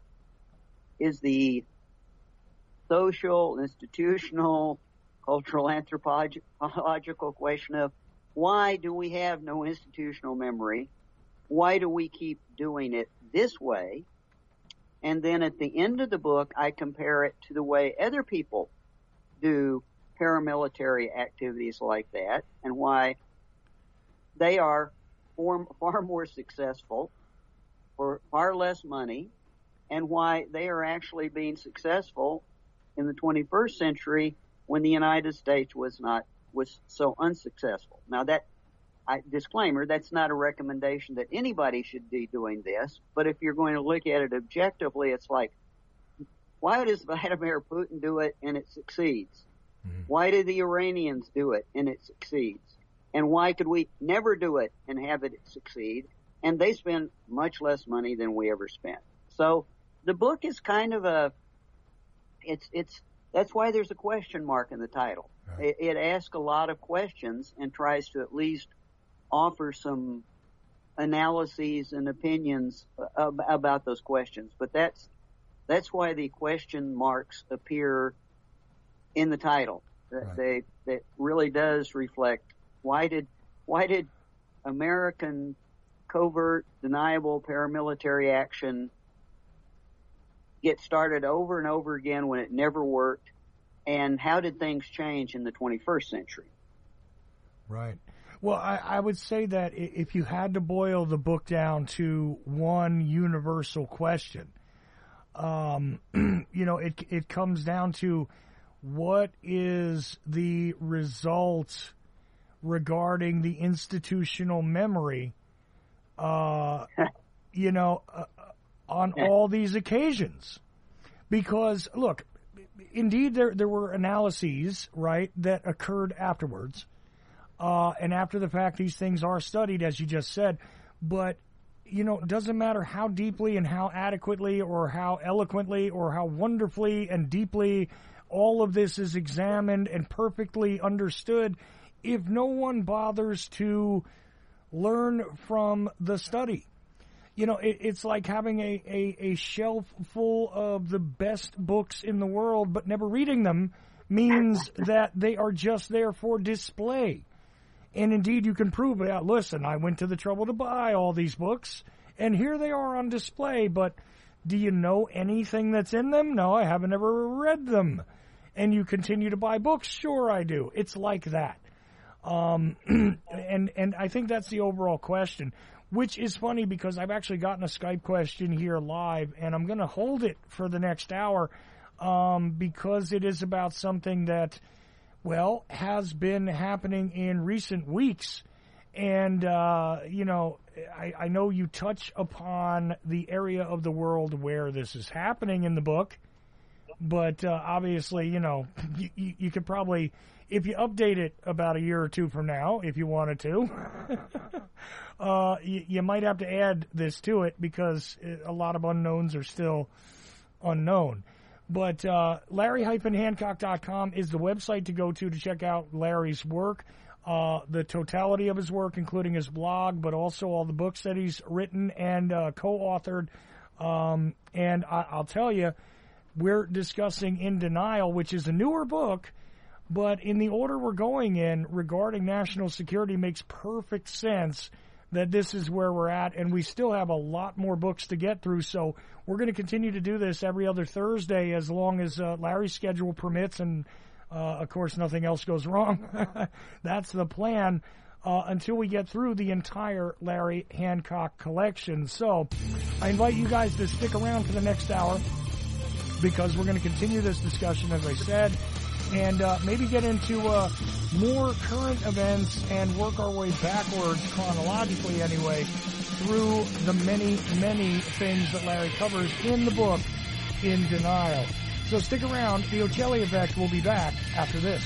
social, institutional, cultural, anthropological question of why do we have no institutional memory? Why do we keep doing it this way? And then at the end of the book, I compare it to the way other people do paramilitary activities like that and why they are far more successful for far less money and why they are actually being successful in the 21st century when the United States was so unsuccessful. Now disclaimer, that's not a recommendation that anybody should be doing this, but if you're going to look at it objectively, it's like, why does Vladimir Putin do it and it succeeds? Mm-hmm. Why do the Iranians do it and it succeeds? And why could we never do it and have it succeed? And they spend much less money than we ever spent. So the book is kind of that's why there's a question mark in the title. Right. It asks a lot of questions and tries to at least offer some analyses and opinions about those questions. But that's why the question marks appear in the title. Right. That really does reflect why did American covert, deniable paramilitary action get started over and over again when it never worked, and how did things change in the 21st century? Right. Well, I would say that if you had to boil the book down to one universal question, it comes down to what is the result regarding the institutional memory, on all these occasions. Because, look, indeed there were analyses, right, that occurred afterwards. And after the fact, these things are studied, as you just said. But, it doesn't matter how deeply and how adequately or how eloquently or how wonderfully and deeply all of this is examined and perfectly understood if no one bothers to learn from the study. It's like having a shelf full of the best books in the world, but never reading them means that they are just there for display. And indeed, you can prove it. Listen, I went to the trouble to buy all these books, and here they are on display, but do you know anything that's in them? No, I haven't ever read them. And you continue to buy books? Sure, I do. It's like that. And I think that's the overall question, which is funny because I've actually gotten a Skype question here live, and I'm going to hold it for the next hour because it is about something that, has been happening in recent weeks. And, I know you touch upon the area of the world where this is happening in the book, but obviously, you could probably, if you update it about a year or two from now, if you wanted to, you might have to add this to it because a lot of unknowns are still unknown. But Larry-Hancock.com is the website to go to check out Larry's work. the totality of his work, including his blog, but also all the books that he's written and co-authored. And I'll tell you, we're discussing In Denial, which is a newer book, but in the order we're going in regarding national security makes perfect sense that this is where we're at, and we still have a lot more books to get through, so we're going to continue to do this every other Thursday as long as Larry's schedule permits, and of course nothing else goes wrong. That's the plan until we get through the entire Larry Hancock collection. So I invite you guys to stick around for the next hour because we're going to continue this discussion, as I said, and maybe get into more current events and work our way backwards, chronologically anyway, through the many, many things that Larry covers in the book, In Denial. So stick around. The Ocelli Effect will be back after this.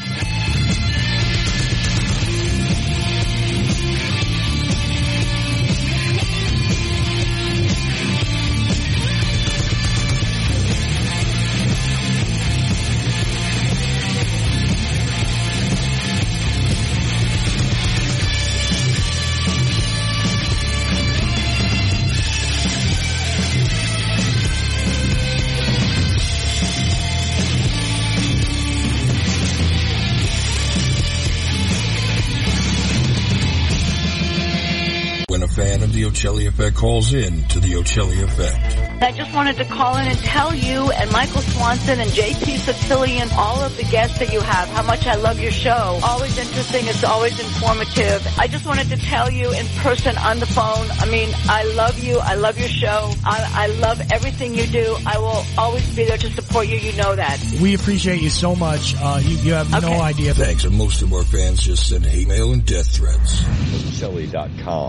Fan of the Ocelli Effect calls in to the Ocelli Effect. I just wanted to call in and tell you and Michael Swanson and JT Sotillian, all of the guests that you have, how much I love your show. Always interesting. It's always informative. I just wanted to tell you in person on the phone. I mean, I love you. I love your show. I love everything you do. I will always be there to support you. You know that. We appreciate you so much. You have no idea. Thanks. And most of our fans just send hate mail and death threats. Ocelli.com.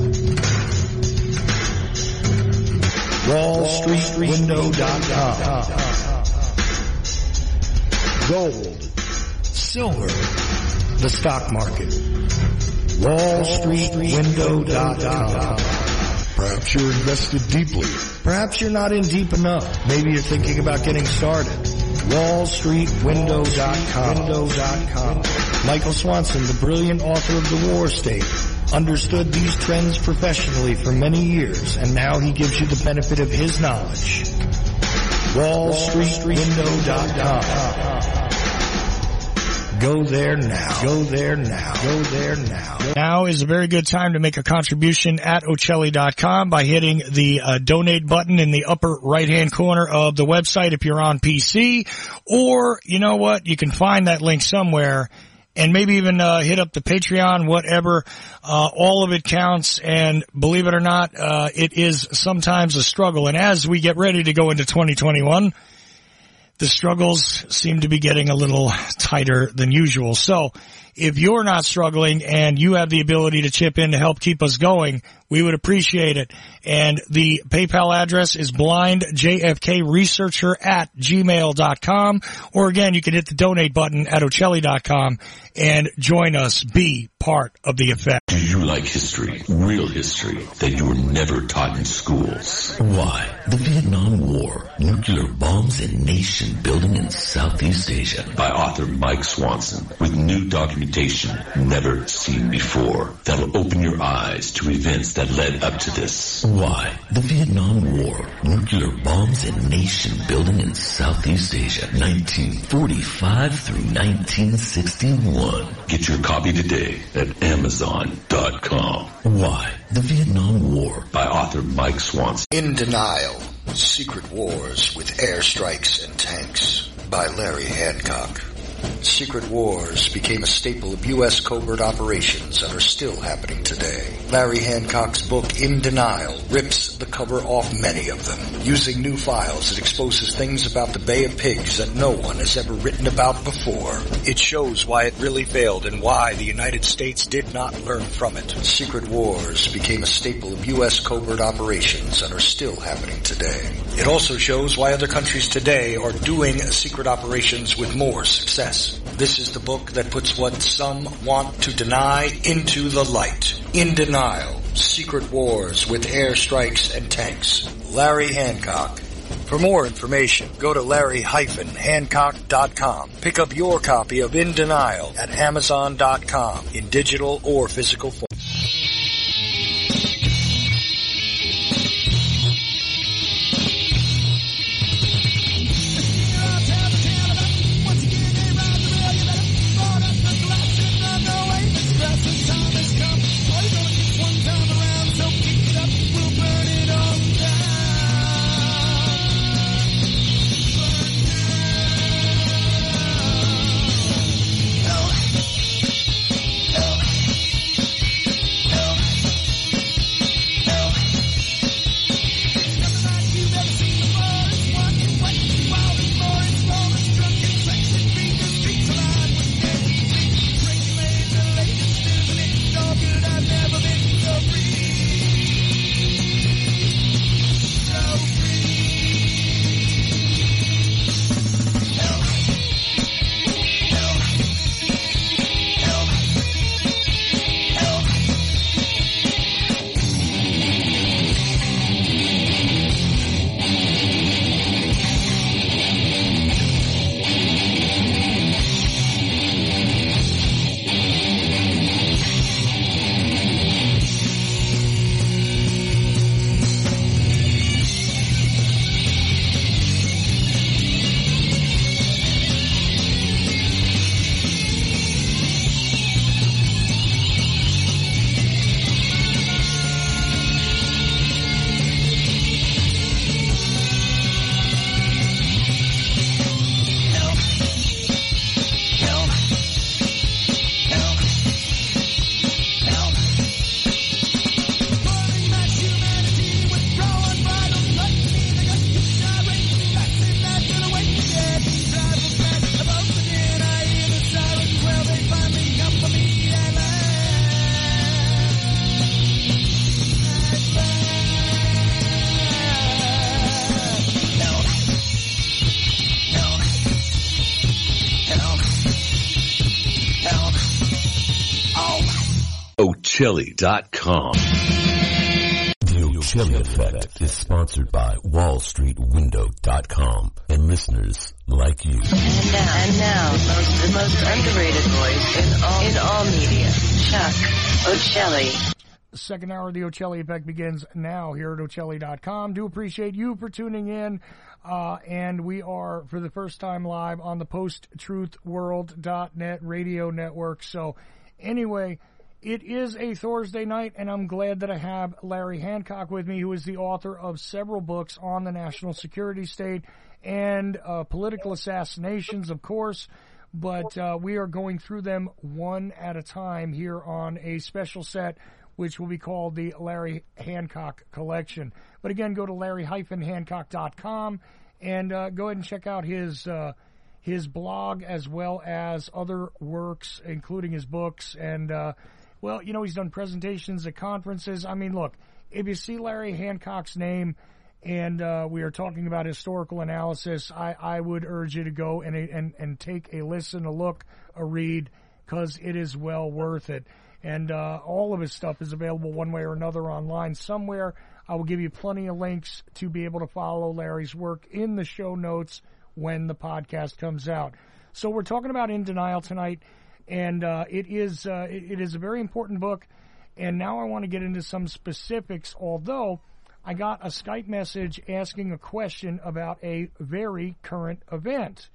WallStreetWindow.com. Gold, silver, the stock market. WallStreetWindow.com. Perhaps you're invested deeply. Perhaps you're not in deep enough. Maybe you're thinking about getting started. WallStreetWindow.com. Michael Swanson, the brilliant author of The War State, understood these trends professionally for many years, and now he gives you the benefit of his knowledge. WallStreetWindow.com. Go there now. Go there now. Go there now. Now is a very good time to make a contribution at Ocelli.com by hitting the donate button in the upper right-hand corner of the website if you're on PC. Or, you know what, you can find that link somewhere and maybe even hit up the Patreon, whatever. All of it counts, and believe it or not, it is sometimes a struggle. And as we get ready to go into 2021, the struggles seem to be getting a little tighter than usual. So if you're not struggling and you have the ability to chip in to help keep us going, we would appreciate it. And the PayPal address is blindjfkresearcher@gmail.com. Or again, you can hit the donate button at Ocelli.com and join us. Be part of the effect. Do you like history, real history, that you were never taught in schools? Why? The Vietnam War, nuclear bombs and nation building in Southeast Asia. By author Mike Swanson, with new documentation never seen before that'll open your eyes to events that led up to this. Why? The Vietnam War, nuclear bombs and nation building in Southeast Asia, 1945 through 1961. Get your copy today at Amazon.com. Why? The Vietnam War, by author Mike Swanson. In Denial, Secret Wars with Airstrikes and Tanks by Larry Hancock. Secret wars became a staple of U.S. covert operations and are still happening today. Larry Hancock's book, In Denial, rips the cover off many of them. Using new files, it exposes things about the Bay of Pigs that no one has ever written about before. It shows why it really failed and why the United States did not learn from it. Secret wars became a staple of U.S. covert operations and are still happening today. It also shows why other countries today are doing secret operations with more success. This is the book that puts what some want to deny into the light. In Denial, Secret Wars with Airstrikes and Tanks. Larry Hancock. For more information, go to Larry-Hancock.com. Pick up your copy of In Denial at Amazon.com in digital or physical form. Ocelli.com. The Ocelli Effect is sponsored by WallStreetWindow.com and listeners like you. And now, the most underrated voice in all media, Chuck Ocelli. Second hour of the Ocelli Effect begins now here at Ocelli.com. Do appreciate you for tuning in. And we are, for the first time, live on the PostTruthWorld.net radio network. So, anyway, it is a Thursday night, and I'm glad that I have Larry Hancock with me, who is the author of several books on the national security state and political assassinations, of course. But we are going through them one at a time here on a special set, which will be called the Larry Hancock Collection. But again, go to Larry-Hancock.com and go ahead and check out his blog as well as other works, including his books. And, well, you know, he's done presentations at conferences. I mean, look, if you see Larry Hancock's name and we are talking about historical analysis, I would urge you to go and take a listen, a look, a read, because it is well worth it. And all of his stuff is available one way or another online somewhere. I will give you plenty of links to be able to follow Larry's work in the show notes when the podcast comes out. So we're talking about In Denial tonight, and it is a very important book. And now I want to get into some specifics, although I got a Skype message asking a question about a very current event.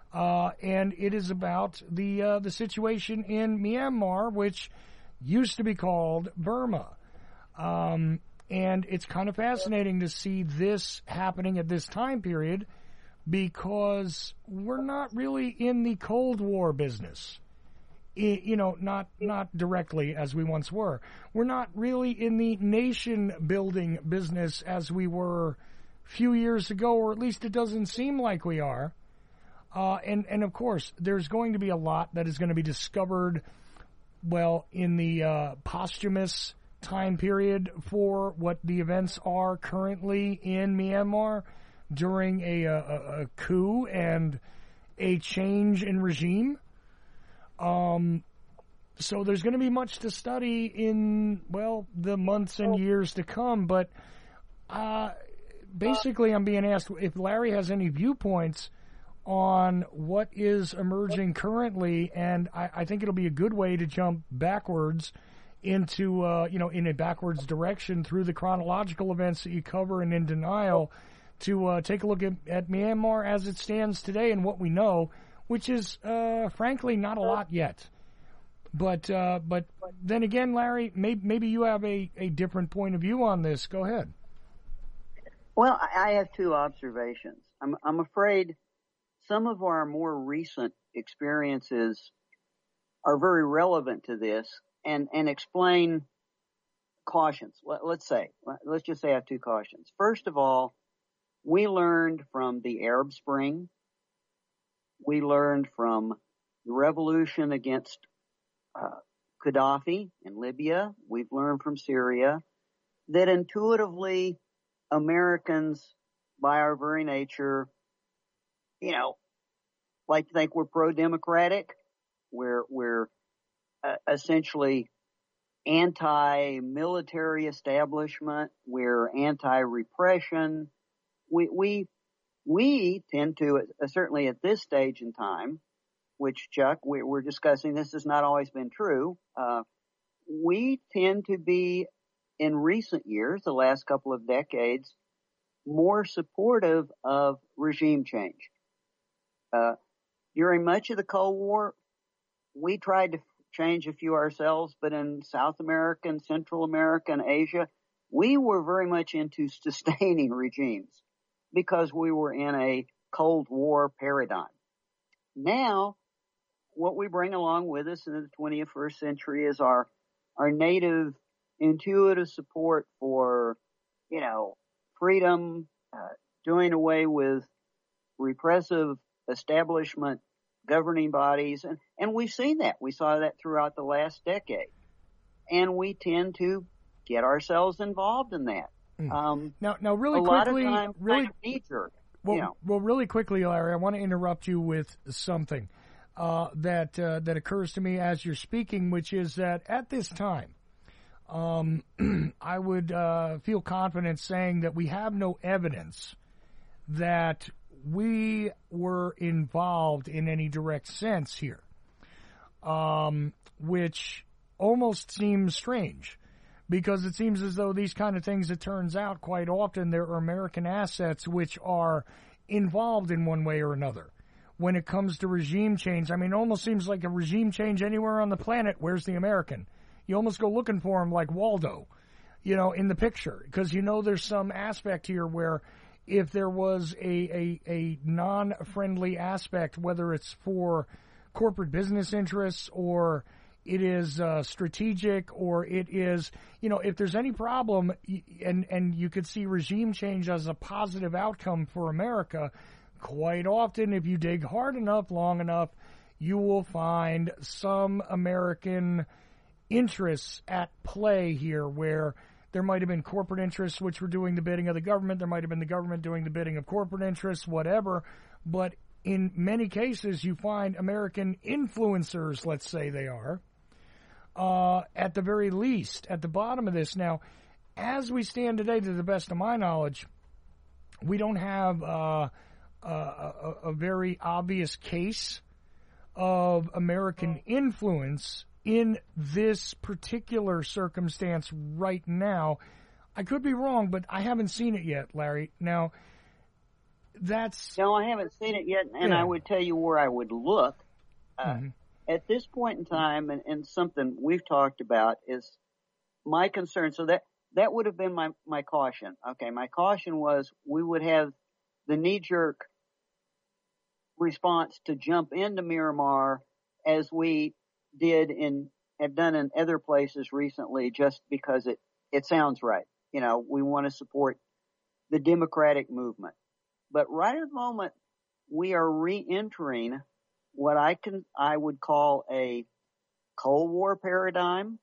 And it is about the situation in Myanmar, which used to be called Burma. And it's kind of fascinating to see this happening at this time period, because we're not really in the Cold War business. You know, not directly as we once were. We're not really in the nation-building business as we were a few years ago, or at least it doesn't seem like we are. And of course, there's going to be a lot that is going to be discovered, well, in the posthumous time period for what the events are currently in Myanmar during a coup and a change in regime. So there's going to be much to study in, well, the months and years to come, but basically I'm being asked if Larry has any viewpoints on what is emerging currently, and I think it'll be a good way to jump backwards into, in a backwards direction through the chronological events that you cover and In Denial to take a look at Myanmar as it stands today and what we know, which is, frankly, not a lot yet. But then again, Larry, maybe you have a different point of view on this. Go ahead. Well, I have two observations. I'm afraid some of our more recent experiences are very relevant to this and explain cautions. Let's just say I have two cautions. First of all, we learned from the Arab Spring. We learned from the revolution against Gaddafi in Libya. We've learned from Syria that intuitively Americans, by our very nature, like to think we're pro-democratic. We're essentially anti-military establishment. We're anti-repression. We tend to, certainly at this stage in time, which, Chuck, we're discussing, this has not always been true. We tend to be, in recent years, the last couple of decades, more supportive of regime change. During much of the Cold War, we tried to change a few ourselves, but in South America and Central America and Asia, we were very much into sustaining regimes because we were in a Cold War paradigm. Now, what we bring along with us in the 21st century is our native intuitive support for, freedom, doing away with repressive establishment governing bodies. And we've seen that. We saw that throughout the last decade. And we tend to get ourselves involved in that. Now, really quickly, really quickly, Larry, I want to interrupt you with something that occurs to me as you're speaking, which is that at this time, I would feel confident saying that we have no evidence that we were involved in any direct sense here, which almost seems strange. Because it seems as though these kind of things, it turns out quite often there are American assets which are involved in one way or another. When it comes to regime change, it almost seems like a regime change anywhere on the planet, where's the American? You almost go looking for him like Waldo, in the picture. Because there's some aspect here where if there was a non-friendly aspect, whether it's for corporate business interests or it is strategic, or it is, if there's any problem, and you could see regime change as a positive outcome for America, quite often, if you dig hard enough, long enough, you will find some American interests at play here where there might have been corporate interests which were doing the bidding of the government. There might have been the government doing the bidding of corporate interests, whatever. But in many cases, you find American influencers, let's say they are, at the very least, at the bottom of this. Now, as we stand today, to the best of my knowledge, we don't have a very obvious case of American influence in this particular circumstance right now. I could be wrong, but I haven't seen it yet, Larry. Now, No, I haven't seen it yet, and I would tell you where I would look. At this point in time, and something we've talked about, is my concern. So that would have been my caution. Okay, my caution was we would have the knee-jerk response to jump into Myanmar as we have done in other places recently, just because it sounds right. We want to support the democratic movement. But right at the moment, we are re-entering what I would call a Cold War paradigm,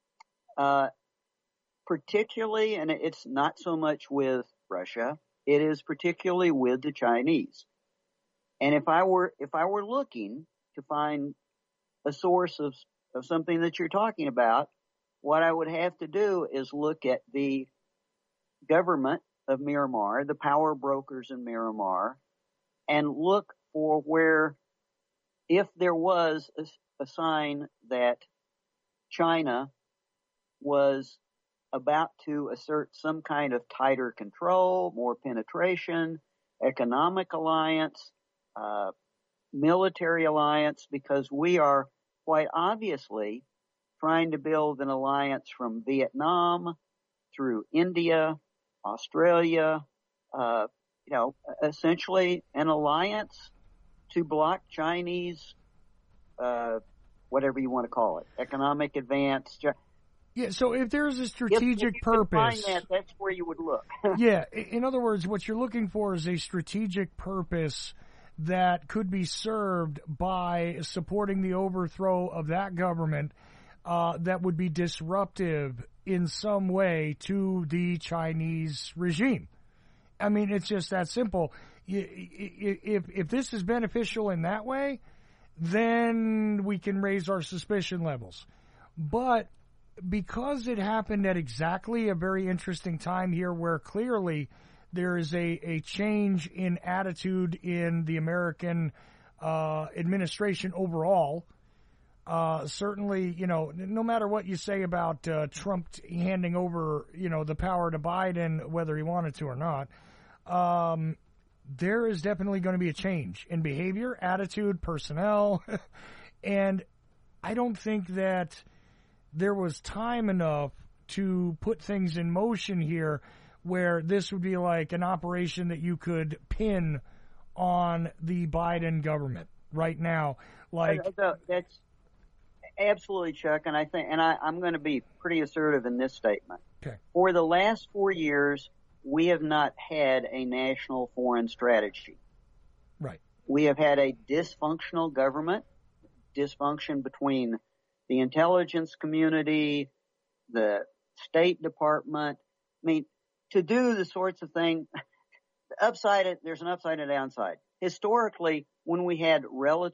particularly, and it's not so much with Russia, it is particularly with the Chinese. And if I were looking to find a source of something that you're talking about, what I would have to do is look at the government of Myanmar, the power brokers in Myanmar, and look for where, if there was a sign that China was about to assert some kind of tighter control, more penetration, economic alliance, military alliance, because we are quite obviously trying to build an alliance from Vietnam through India, Australia, essentially an alliance to block Chinese, whatever you want to call it, economic advance. Yeah, so if there's a strategic purpose, find that's where you would look. Yeah, in other words, what you're looking for is a strategic purpose that could be served by supporting the overthrow of that government that would be disruptive in some way to the Chinese regime. I mean, it's just that simple. If this is beneficial in that way, then we can raise our suspicion levels. But because it happened at exactly a very interesting time here where clearly there is a change in attitude in the American administration overall, certainly, no matter what you say about Trump handing over, the power to Biden, whether he wanted to or not, there is definitely going to be a change in behavior, attitude, personnel, and I don't think that there was time enough to put things in motion here where this would be like an operation that you could pin on the Biden government right now. That's absolutely, Chuck, and I'm going to be pretty assertive in this statement. Okay. For the last 4 years, we have not had a national foreign strategy. Right. We have had a dysfunctional government, dysfunction between the intelligence community, the State Department. I mean, to do the sorts of thing, there's an upside and a downside. Historically, when we had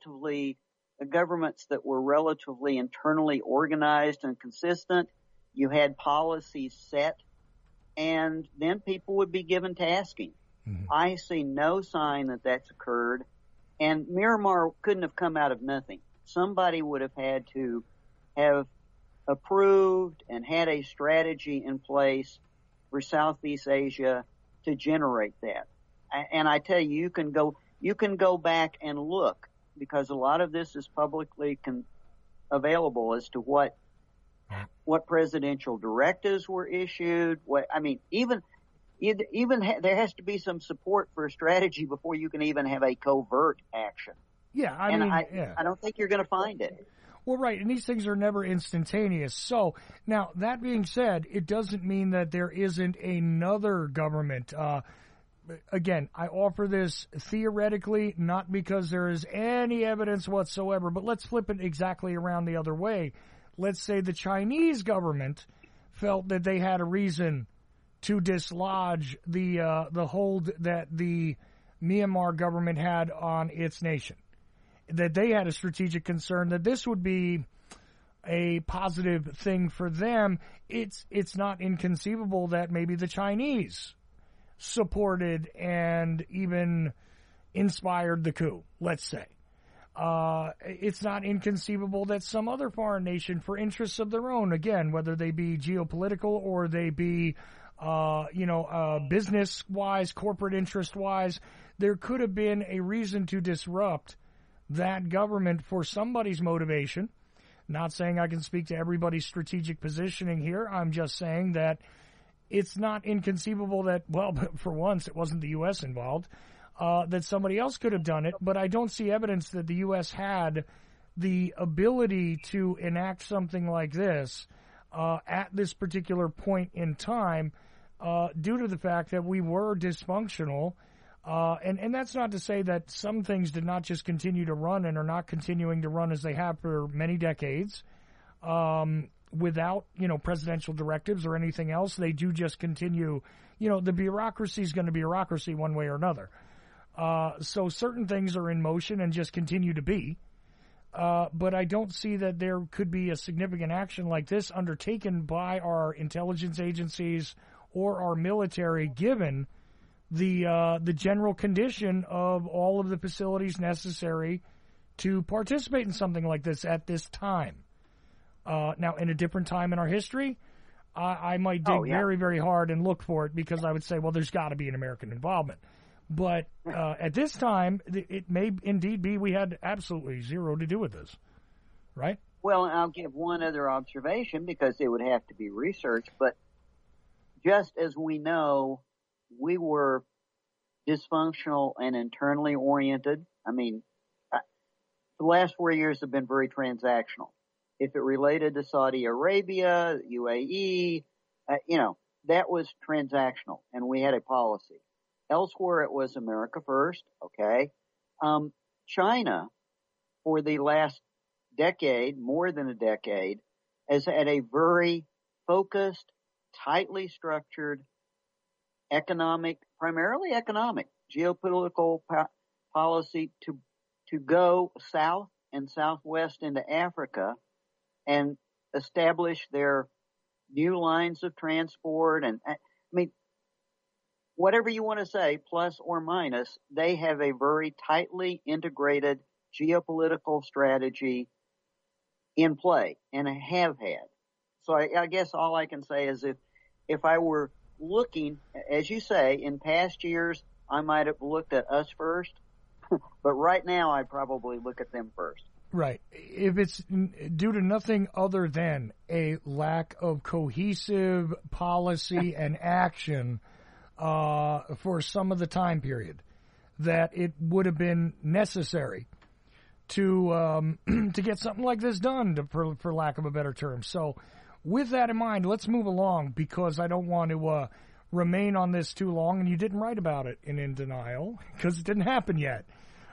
governments that were relatively internally organized and consistent, you had policies set, and then people would be given tasking. Mm-hmm. I see no sign that that's occurred, and Myanmar couldn't have come out of nothing. Somebody would have had to have approved and had a strategy in place for Southeast Asia to generate that. And I tell you, you can go back and look, because a lot of this is publicly available as to what presidential directives were issued. Even there has to be some support for a strategy before you can even have a covert action. Yeah, I don't think you're going to find it. Well, right, and these things are never instantaneous. So, now, that being said, it doesn't mean that there isn't another government. Again, I offer this theoretically, not because there is any evidence whatsoever, but let's flip it exactly around the other way. Let's say the Chinese government felt that they had a reason to dislodge the hold that the Myanmar government had on its nation, that they had a strategic concern that this would be a positive thing for them. It's not inconceivable that maybe the Chinese supported and even inspired the coup, let's say. It's not inconceivable that some other foreign nation, for interests of their own, again, whether they be geopolitical or they be, business-wise, corporate interest-wise, there could have been a reason to disrupt that government for somebody's motivation. Not saying I can speak to everybody's strategic positioning here. I'm just saying that it's not inconceivable that, well, for once, it wasn't the U.S. involved, that somebody else could have done it. But I don't see evidence that the U.S. had the ability to enact something like this at this particular point in time due to the fact that we were dysfunctional. And that's not to say that some things did not just continue to run and are not continuing to run as they have for many decades without, presidential directives or anything else. They do just continue. The bureaucracy is going to be bureaucracy one way or another. So certain things are in motion and just continue to be. But I don't see that there could be a significant action like this undertaken by our intelligence agencies or our military, given the general condition of all of the facilities necessary to participate in something like this at this time. Now, in a different time in our history, I might dig very, very hard and look for it, because I would say, well, there's got to be an American involvement. But at this time, it may indeed be we had absolutely zero to do with this, right? Well, I'll give one other observation, because it would have to be researched, but just as we know we were dysfunctional and internally oriented, I mean, the last 4 years have been very transactional. If it related to Saudi Arabia, UAE, that was transactional, and we had a policy. Elsewhere, it was America first, okay? China, for the last decade, more than a decade, has had a very focused, tightly structured primarily economic, geopolitical policy to go south and southwest into Africa and establish their new lines of transport. And I mean, whatever you want to say, plus or minus, they have a very tightly integrated geopolitical strategy in play, and have had. So I guess all I can say is if I were looking, as you say, in past years, I might have looked at us first, but right now I probably look at them first. Right. If it's due to nothing other than a lack of cohesive policy and action for some of the time period, that it would have been necessary to get something like this done, for lack of a better term. So with that in mind, let's move along, because I don't want to remain on this too long, and you didn't write about it in Denial, because it didn't happen yet.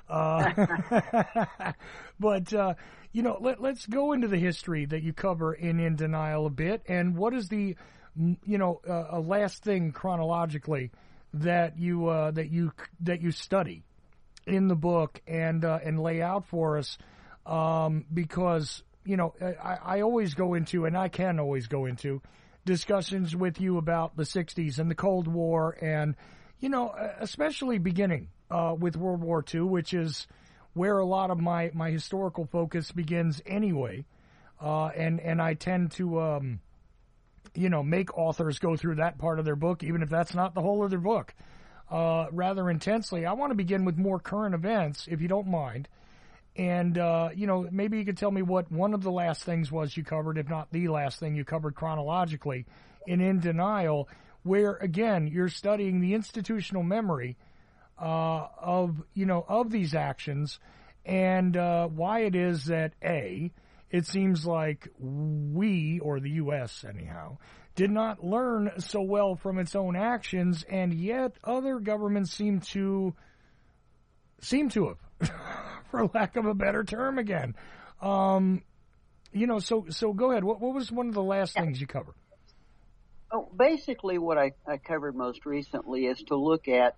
But, let's go into the history that you cover in Denial a bit, and what is the, last thing chronologically that you study in the book and lay out for us, because I always go into, and I can always go into, discussions with you about the 60s and the Cold War, and especially beginning with World War II, which is where a lot of my historical focus begins anyway, and I tend to make authors go through that part of their book, even if that's not the whole of their book, rather intensely. I want to begin with more current events, if you don't mind. And, maybe you could tell me what one of the last things was you covered, if not the last thing you covered chronologically in Denial, where, again, you're studying the institutional memory of these actions, and why it is that, A, it seems like we, or the U.S. anyhow, did not learn so well from its own actions, and yet other governments seem to have, for lack of a better term again. So go ahead. What was one of the last things you covered? Oh, basically what I covered most recently is to look at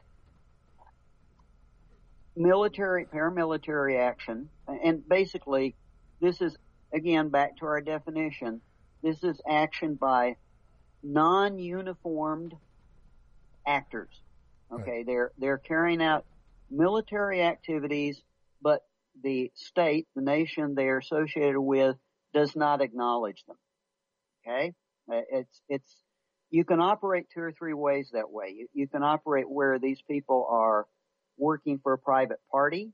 paramilitary action, and basically this is, again, back to our definition, this is action by non-uniformed actors. Okay, right. They're carrying out military activities, but the state, the nation they are associated with, does not acknowledge them. Okay, it's you can operate two or three ways that way. You can operate where these people are working for a private party.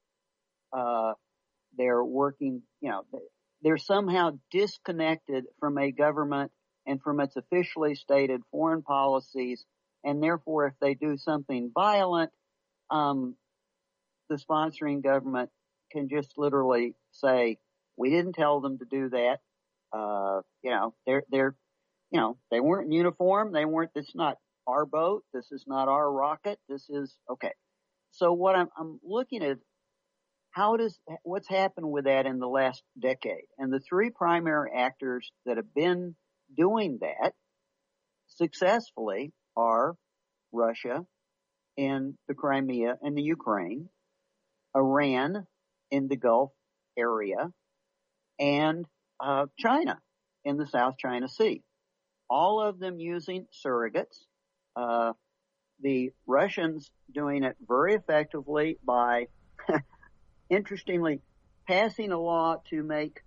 They're working, they're somehow disconnected from a government and from its officially stated foreign policies, and therefore if they do something violent, the sponsoring government can just literally say, we didn't tell them to do that. They weren't in uniform. This is not our boat. This is not our rocket. This is, okay. So what I'm looking at, what's happened with that in the last decade? And the three primary actors that have been doing that successfully are Russia in the Crimea and the Ukraine, Iran in the Gulf area, and China in the South China Sea. all of them using surrogates. The Russians doing it very effectively by, interestingly, passing a law to make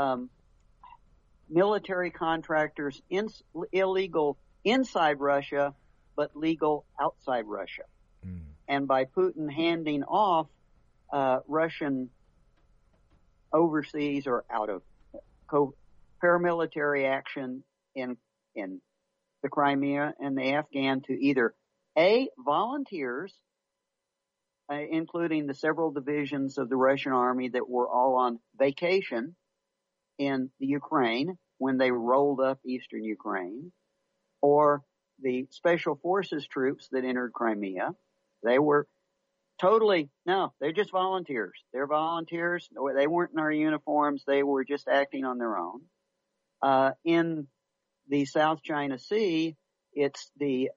military contractors illegal inside Russia, but legal outside Russia. And by Putin handing off Russian overseas or out of paramilitary action in the Crimea and the Afghan to either volunteers, including the several divisions of the Russian army that were all on vacation in the Ukraine when they rolled up eastern Ukraine, or the special forces troops that entered Crimea. They were they're just volunteers. They're volunteers. They weren't in our uniforms. They were just acting on their own. In the South China Sea, it's the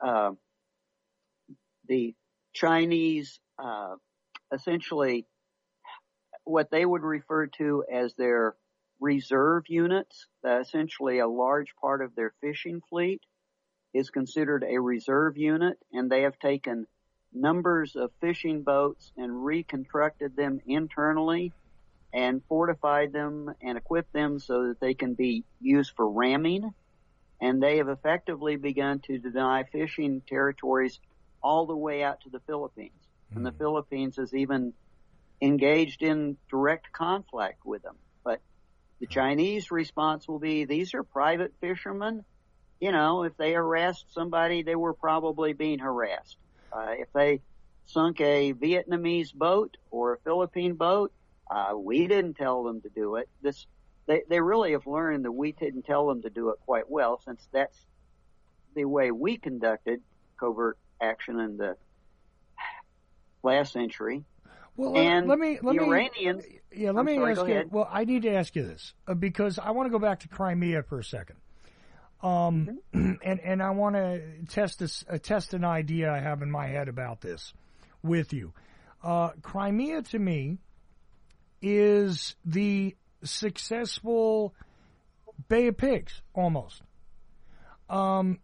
Chinese, essentially what they would refer to as their reserve units. Essentially a large part of their fishing fleet is considered a reserve unit, and they have taken numbers of fishing boats and reconstructed them internally and fortified them and equipped them so that they can be used for ramming. And they have effectively begun to deny fishing territories all the way out to the Philippines. And the Philippines is even engaged in direct conflict with them. But the Chinese response will be, these are private fishermen. You know, if they harassed somebody, they were probably being harassed. If they sunk a Vietnamese boat or a Philippine boat, we didn't tell them to do it. They really have learned that we didn't tell them to do it quite well, since that's the way we conducted covert action in the last century. Well, and let me Iranians. Yeah, let me ask you. Well, I need to ask you this because I want to go back to Crimea for a second. And I want to test an idea I have in my head about this with you. Crimea to me is the successful Bay of Pigs almost. And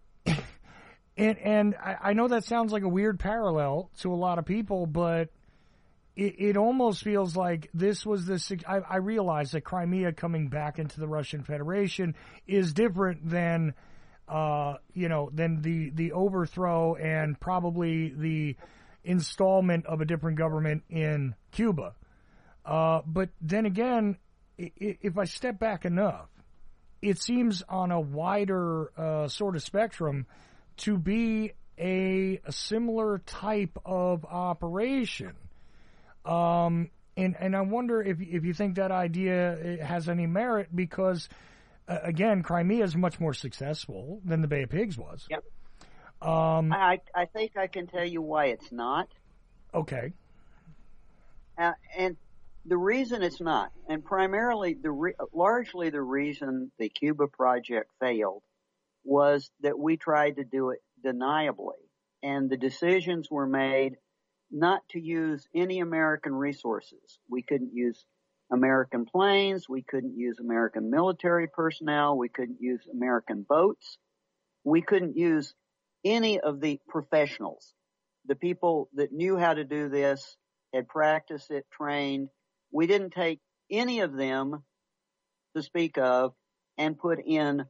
I know that sounds like a weird parallel to a lot of people, but it almost feels like this was I realize that Crimea coming back into the Russian Federation is different than, than the overthrow and probably the installment of a different government in Cuba. But then again, if I step back enough, it seems on a wider sort of spectrum to be a similar type of operation. And I wonder if you think that idea has any merit because, again, Crimea is much more successful than the Bay of Pigs was. Yep. I think I can tell you why it's not. Okay. And the reason it's not, and primarily largely the reason the Cuba project failed, was that we tried to do it deniably, and the decisions were made not to use any American resources. We couldn't use American planes. We couldn't use American military personnel. We couldn't use American boats. We couldn't use any of the professionals, the people that knew how to do this, had practiced it, trained. We didn't take any of them to speak of and put in,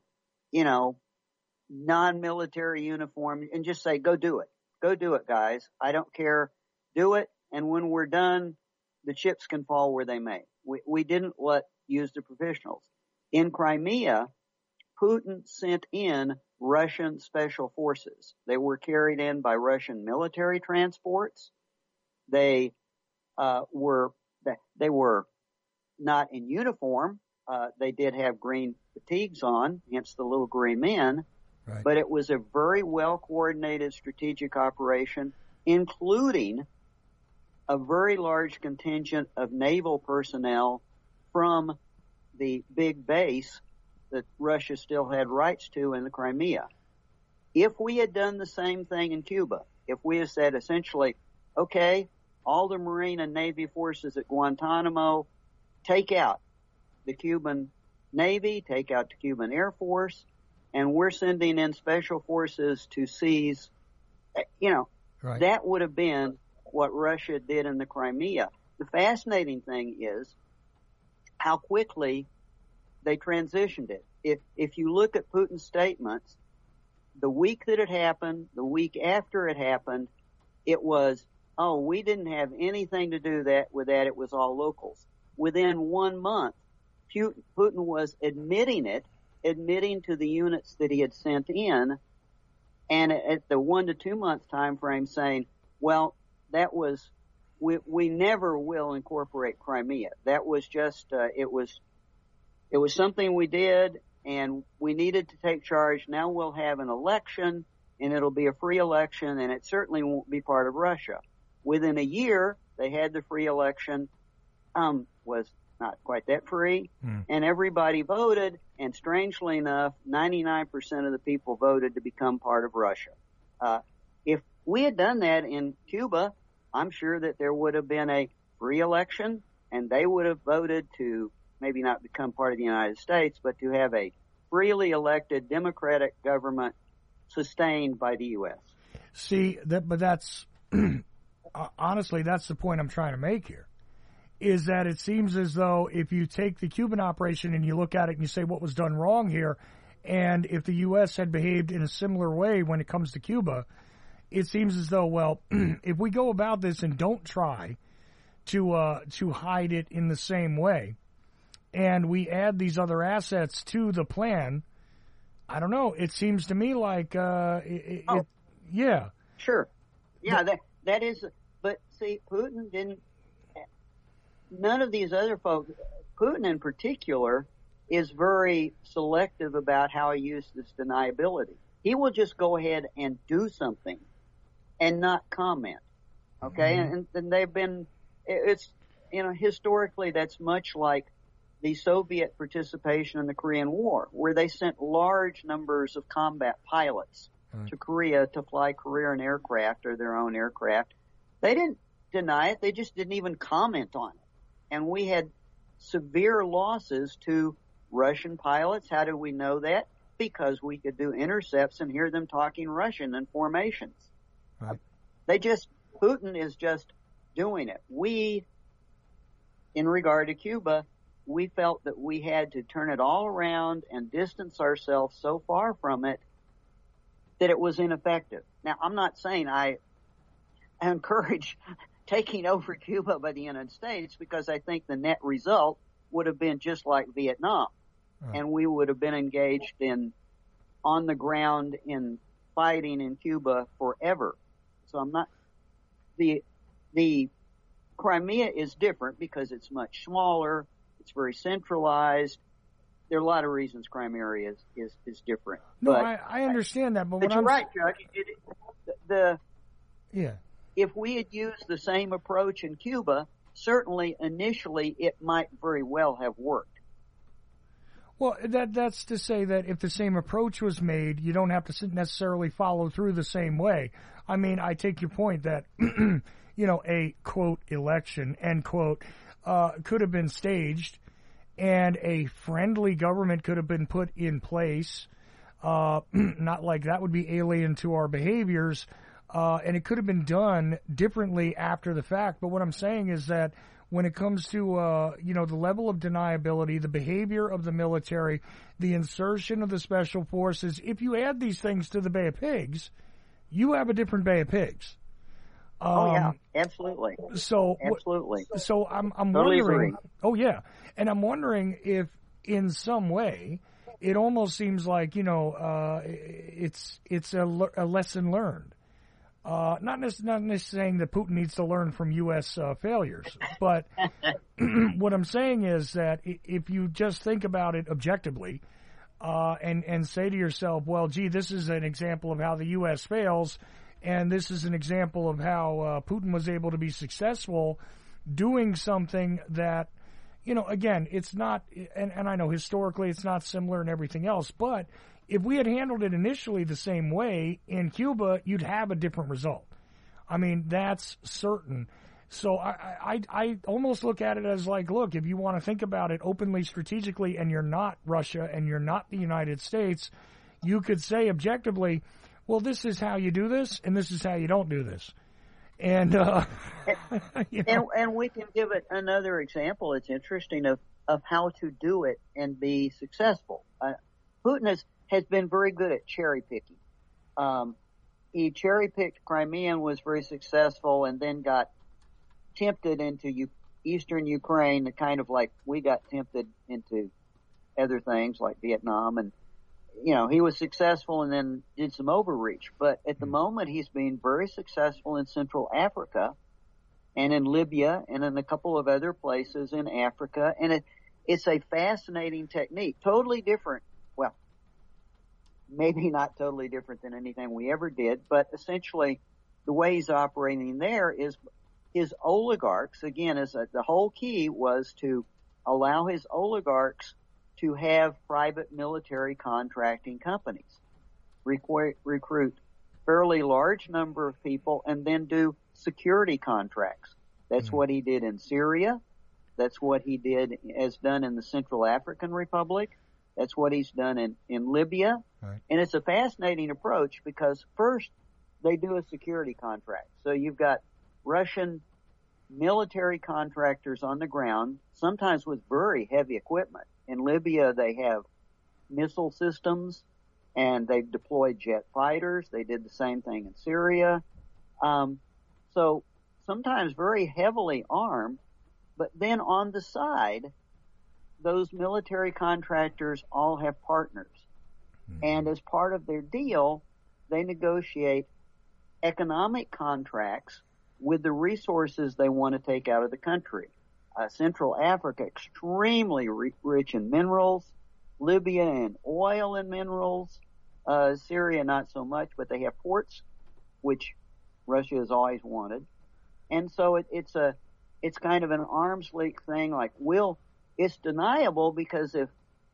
non-military uniform and just say, go do it. Go do it, guys. I don't care. Do it. And when we're done, the chips can fall where they may. We didn't use the professionals. In Crimea, Putin sent in Russian special forces. They were carried in by Russian military transports. They were not in uniform. They did have green fatigues on, hence the little gray men. Right. But it was a very well coordinated strategic operation, including a very large contingent of naval personnel from the big base that Russia still had rights to in the Crimea. If we had done the same thing in Cuba, if we had said essentially, okay, all the Marine and Navy forces at Guantanamo, take out the Cuban Navy, take out the Cuban Air Force, and we're sending in special forces to seize, Right. That would have been what Russia did in the Crimea. The fascinating thing is how quickly they transitioned it. If you look at Putin's statements, the week that it happened, the week after it happened, it was, we didn't have anything to do with that. It was all locals. Within 1 month, Putin was admitting to the units that he had sent in, and at the 1 to 2 month time frame saying, well, that was, we never will incorporate Crimea. That was just, it was something we did, and we needed to take charge. Now we'll have an election, and it'll be a free election, and it certainly won't be part of Russia. Within a year, they had the free election, was not quite that free, and everybody voted, and strangely enough, 99% of the people voted to become part of Russia. If we had done that in Cuba, I'm sure that there would have been a free election, and they would have voted to maybe not become part of the United States, but to have a freely elected democratic government sustained by the U.S. See, but that's, honestly, that's the point I'm trying to make here, is that it seems as though if you take the Cuban operation and you look at it and you say what was done wrong here, and if the U.S. had behaved in a similar way when it comes to Cuba, it seems as though, well, if we go about this and don't try to hide it in the same way, and we add these other assets to the plan, I don't know. It seems to me like, yeah. Sure. Yeah, that is, but see, Putin didn't, none of these other folks, Putin in particular, is very selective about how he uses this deniability. He will just go ahead and do something and not comment. Okay? Mm-hmm. And they've been, it's, historically that's much like the Soviet participation in the Korean War, where they sent large numbers of combat pilots to Korea to fly Korean aircraft or their own aircraft. They didn't deny it. They just didn't even comment on it. And we had severe losses to Russian pilots. How do we know that? Because we could do intercepts and hear them talking Russian in formations. Right. Putin is just doing it. We, in regard to Cuba, we felt that we had to turn it all around and distance ourselves so far from it that it was ineffective. Now, I'm not saying I encourage taking over Cuba by the United States, because I think the net result would have been just like Vietnam, and we would have been engaged on the ground in fighting in Cuba forever. So I'm not, the Crimea is different because it's much smaller. It's very centralized. There are a lot of reasons Crimea is different. No, but I understand that, but you're right, Chuck. If we had used the same approach in Cuba, certainly initially it might very well have worked. Well, that's to say that if the same approach was made, you don't have to necessarily follow through the same way. I mean, I take your point that, a, quote, election, end quote, could have been staged, and a friendly government could have been put in place. Not like that would be alien to our behaviors, and it could have been done differently after the fact. But what I'm saying is that when it comes to, the level of deniability, the behavior of the military, the insertion of the special forces, if you add these things to the Bay of Pigs, you have a different Bay of Pigs. Yeah, absolutely. Absolutely. So I'm totally wondering. agree. Oh yeah, and I'm wondering if, in some way, it almost seems like it's a lesson learned. Not necessarily saying that Putin needs to learn from U.S. Failures, but what I'm saying is that if you just think about it objectively, and say to yourself, well, gee, this is an example of how the U.S. fails. And this is an example of how Putin was able to be successful doing something that, again, it's not, and I know historically it's not similar and everything else, but if we had handled it initially the same way in Cuba, you'd have a different result. I mean, that's certain. So I almost look at it as like, look, if you want to think about it openly, strategically, and you're not Russia and you're not the United States, you could say objectively, well, this is how you do this, and this is how you don't do this. And, you know. and we can give it another example. It's interesting of how to do it and be successful. Putin has been very good at cherry picking. He cherry picked Crimea and was very successful, and then got tempted into eastern Ukraine, kind of like we got tempted into other things like Vietnam. And, you know, he was successful and then did some overreach. But at the moment, he's been very successful in Central Africa and in Libya and in a couple of other places in Africa. And it's a fascinating technique, totally different. Well, maybe not totally different than anything we ever did, but essentially the way he's operating there is his oligarchs, again, the whole key was to allow his oligarchs to have private military contracting companies, recruit fairly large number of people, and then do security contracts. That's what he did in Syria. That's what he has done in the Central African Republic. That's what he's done in Libya. Right. And it's a fascinating approach because first they do a security contract. So you've got Russian military contractors on the ground, sometimes with very heavy equipment. In Libya, they have missile systems, and they've deployed jet fighters. They did the same thing in Syria. So sometimes very heavily armed, but then on the side, those military contractors all have partners. And as part of their deal, they negotiate economic contracts with the resources they want to take out of the country. Central Africa, extremely rich in minerals. Libya in oil and minerals. Syria, not so much, but they have ports, which Russia has always wanted. And so it's kind of an arm's length thing. Like, it's deniable because if,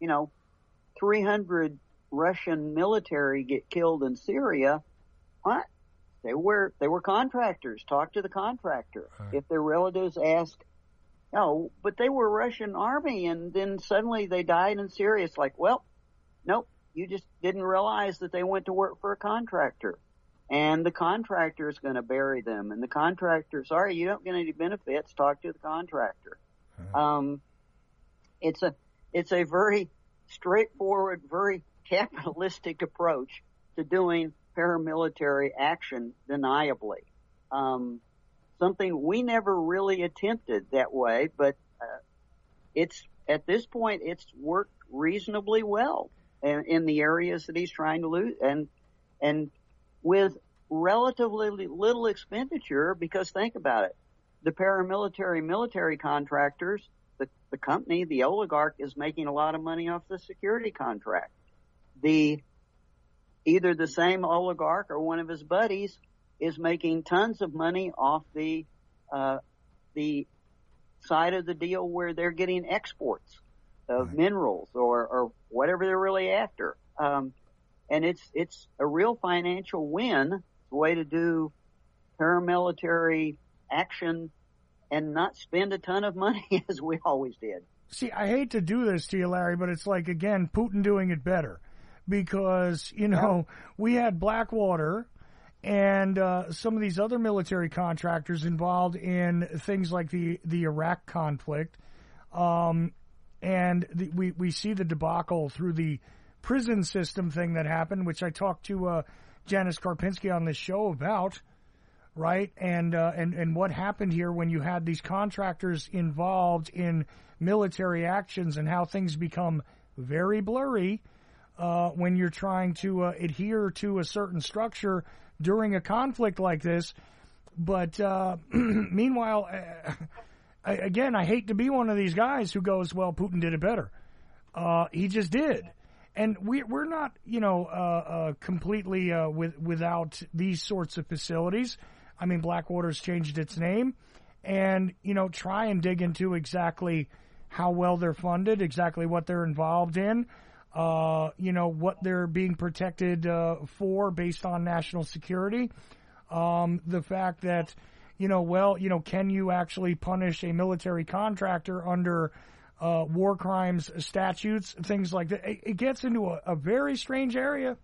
300 Russian military get killed in Syria, what? They were contractors. Talk to the contractor. Right. If their relatives ask, no, but they were Russian army, and then suddenly they died in Syria. It's like, well, nope, you just didn't realize that they went to work for a contractor, and the contractor is going to bury them. And the contractor, sorry, you don't get any benefits. Talk to the contractor. Right. It's a very straightforward, very capitalistic approach to doing paramilitary action deniably. Something we never really attempted that way, but at this point it's worked reasonably well in the areas that he's trying to lose, and with relatively little expenditure, because think about it, the paramilitary military contractors, the company, the oligarch, is making a lot of money off the security contract. Either the same oligarch or one of his buddies is making tons of money off the side of the deal where they're getting exports of minerals or whatever they're really after. And it's a real financial win. It's a way to do paramilitary action and not spend a ton of money as we always did. See, I hate to do this to you, Larry, but it's like, again, Putin doing it better. Because, we had Blackwater and some of these other military contractors involved in things like the Iraq conflict. We see the debacle through the prison system thing that happened, which I talked to Janice Karpinski on this show about, right? And what happened here when you had these contractors involved in military actions and how things become very blurry when you're trying to adhere to a certain structure during a conflict like this. But meanwhile, I hate to be one of these guys who goes, well, Putin did it better. He just did. And we're not, completely without these sorts of facilities. I mean, Blackwater's changed its name. And, try and dig into exactly how well they're funded, exactly what they're involved in. What they're being protected for based on national security. The fact that, can you actually punish a military contractor under war crimes statutes, things like that. It gets into a very strange area.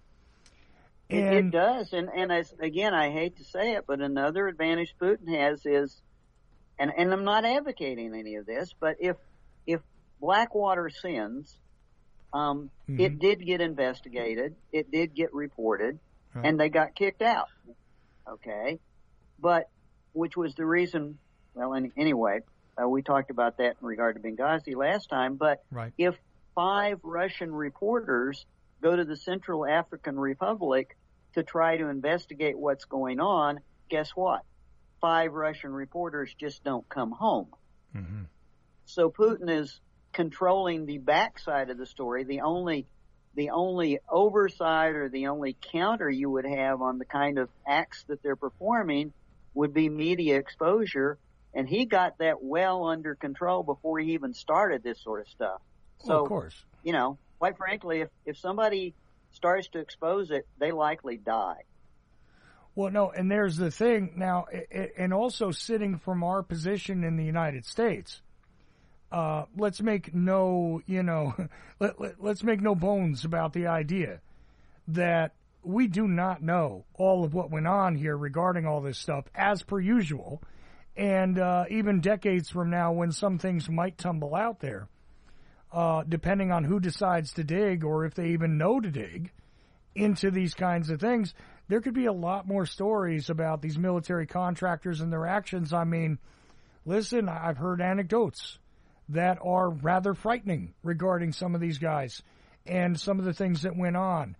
It does, and as, again, I hate to say it, but another advantage Putin has is, and I'm not advocating any of this, but if Blackwater sins, it did get investigated, it did get reported, and they got kicked out. Okay, but which was the reason. Well, anyway, we talked about that in regard to Benghazi last time. But if 5 Russian reporters go to the Central African Republic to try to investigate what's going on, guess what? 5 Russian reporters just don't come home. Mm-hmm. So Putin is controlling the backside of the story. The only oversight or the only counter you would have on the kind of acts that they're performing would be media exposure. And he got that well under control before he even started this sort of stuff. So, of course, quite frankly, if somebody starts to expose it, they likely die. Well, no, and there's the thing now, and also sitting from our position in the United States, let's make no, let's make no bones about the idea that we do not know all of what went on here regarding all this stuff, as per usual. And even decades from now, when some things might tumble out there, depending on who decides to dig or if they even know to dig into these kinds of things, there could be a lot more stories about these military contractors and their actions. I mean, listen, I've heard anecdotes that are rather frightening regarding some of these guys and some of the things that went on,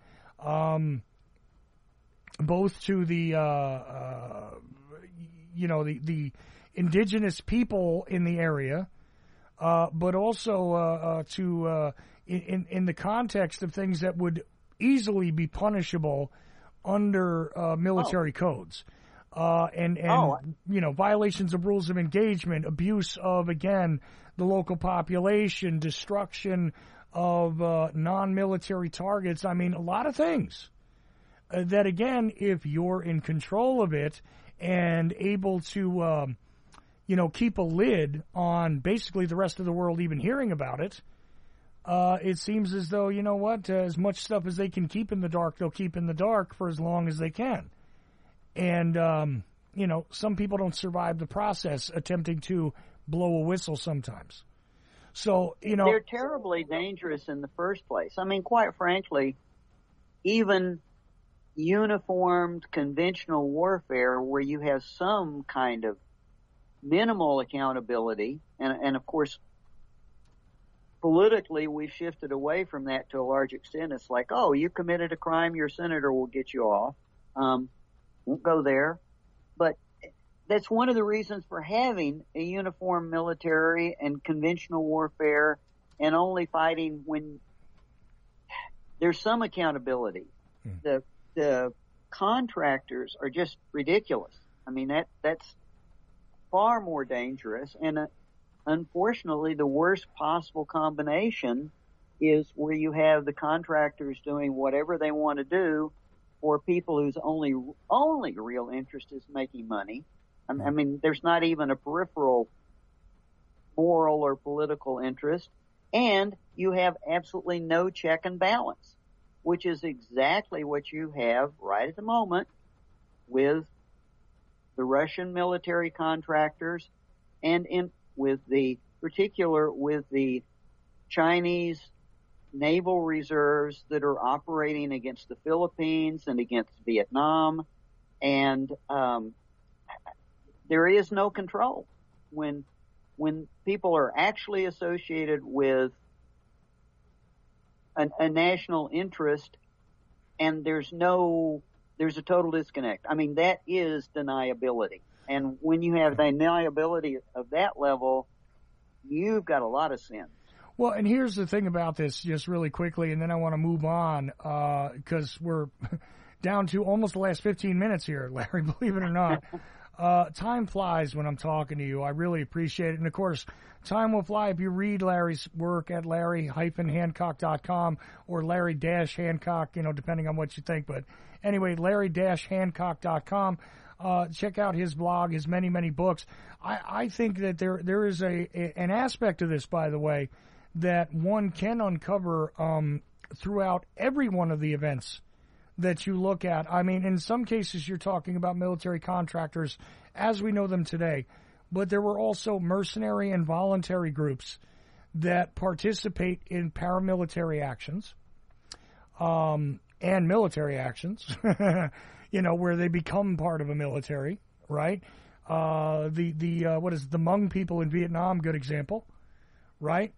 both to the the indigenous people in the area, but also in the context of things that would easily be punishable under military codes, and violations of rules of engagement, abuse of, again, the local population, destruction of non-military targets. I mean, a lot of things that, again, if you're in control of it and able to, keep a lid on basically the rest of the world even hearing about it, it seems as though, as much stuff as they can keep in the dark, they'll keep in the dark for as long as they can. And, some people don't survive the process attempting to blow a whistle sometimes. So, they're terribly dangerous in the first place. I mean, quite frankly, even uniformed conventional warfare where you have some kind of minimal accountability, and of course, politically, we've shifted away from that to a large extent. It's like, oh, you committed a crime, your senator will get you off. Won't go there. But that's one of the reasons for having a uniform military and conventional warfare and only fighting when there's some accountability. The contractors are just ridiculous. I mean, that's far more dangerous, and unfortunately, the worst possible combination is where you have the contractors doing whatever they want to do for people whose only real interest is making money. I mean, there's not even a peripheral moral or political interest, and you have absolutely no check and balance, which is exactly what you have right at the moment with the Russian military contractors and with the Chinese naval reserves that are operating against the Philippines and against Vietnam. And there is no control when people are actually associated with a national interest, and there's a total disconnect. I mean, that is deniability. And when you have deniability of that level, you've got a lot of sin. Well, and here's the thing about this, just really quickly, and then I want to move on, because we're down to almost the last 15 minutes here, Larry, believe it or not. Time flies when I'm talking to you. I really appreciate it. And, of course, time will fly if you read Larry's work at larry-hancock.com or Larry-Hancock, depending on what you think. But anyway, larry-hancock.com. check out his blog, his many, many books. I think that there is an aspect of this, by the way, that one can uncover throughout every one of the events that you look at. I mean, in some cases, you're talking about military contractors as we know them today, but there were also mercenary and voluntary groups that participate in paramilitary actions and military actions, where they become part of a military, right? What is the Hmong people in Vietnam? Good example, right?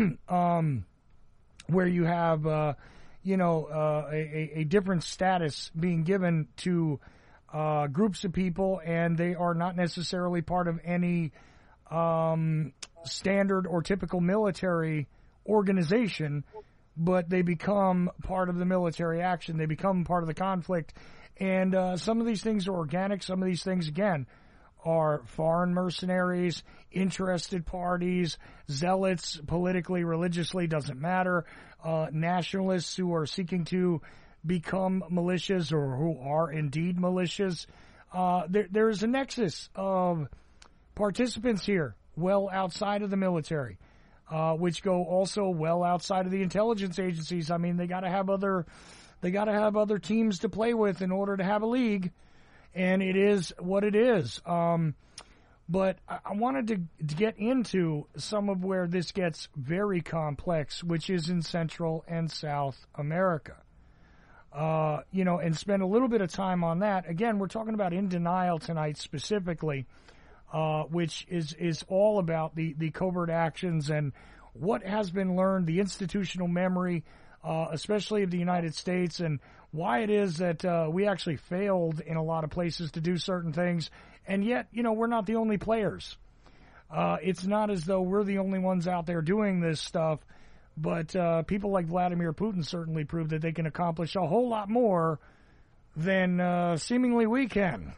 Where you have, a different status being given to groups of people, and they are not necessarily part of any standard or typical military organization, but they become part of the military action. They become part of the conflict. And some of these things are organic. Some of these things, again, are foreign mercenaries, interested parties, zealots, politically, religiously, doesn't matter, nationalists who are seeking to become militias or who are indeed militias. There is a nexus of participants here well outside of the military, which go also well outside of the intelligence agencies. I mean, they got to have other teams to play with in order to have a league, and it is what it is. But I wanted to get into some of where this gets very complex, which is in Central and South America. And spend a little bit of time on that. Again, we're talking about In Denial tonight specifically, which is all about the covert actions and what has been learned, the institutional memory, especially of the United States, and why it is that we actually failed in a lot of places to do certain things, and yet, we're not the only players. It's not as though we're the only ones out there doing this stuff, but people like Vladimir Putin certainly prove that they can accomplish a whole lot more than seemingly we can.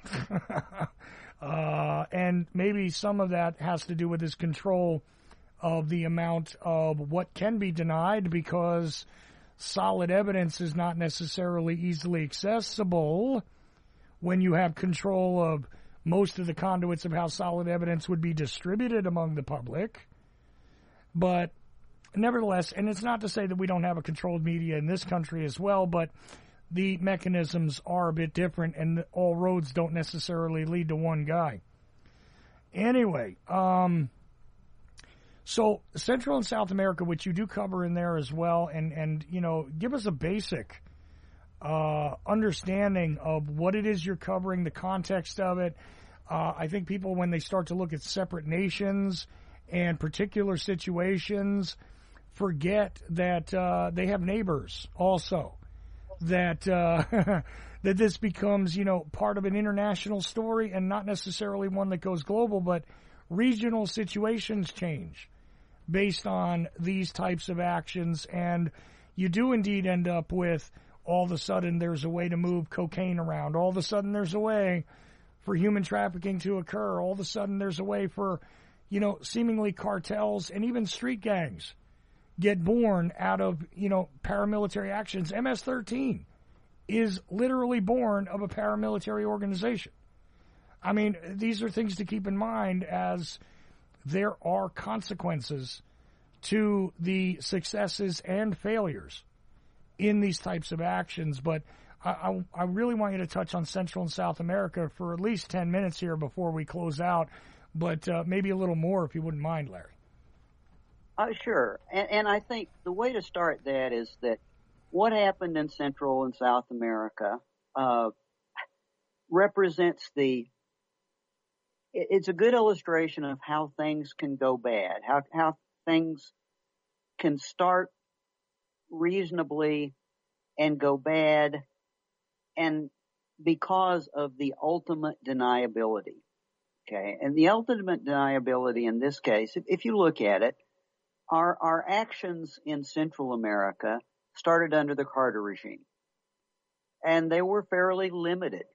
And maybe some of that has to do with his control of the amount of what can be denied, because solid evidence is not necessarily easily accessible when you have control of most of the conduits of how solid evidence would be distributed among the public. But nevertheless, and it's not to say that we don't have a controlled media in this country as well, but the mechanisms are a bit different, and all roads don't necessarily lead to one guy. Anyway, so Central and South America, which you do cover in there as well, and give us a basic understanding of what it is you're covering, the context of it. I think people, when they start to look at separate nations and particular situations, forget that they have neighbors also, that that this becomes, part of an international story and not necessarily one that goes global, but regional situations change based on these types of actions, and you do indeed end up with, all of a sudden there's a way to move cocaine around, all of a sudden there's a way for human trafficking to occur, all of a sudden there's a way for, seemingly cartels and even street gangs get born out of, paramilitary actions. MS-13 is literally born of a paramilitary organization. I mean, these are things to keep in mind, as there are consequences to the successes and failures in these types of actions. But I really want you to touch on Central and South America for at least 10 minutes here before we close out, but maybe a little more if you wouldn't mind, Larry. Sure. And I think the way to start that is that what happened in Central and South America represents it's a good illustration of how things can go bad, how things can start reasonably and go bad, and because of the ultimate deniability. Okay. And the ultimate deniability in this case, if you look at it, our actions in Central America started under the Carter regime, and they were fairly limited.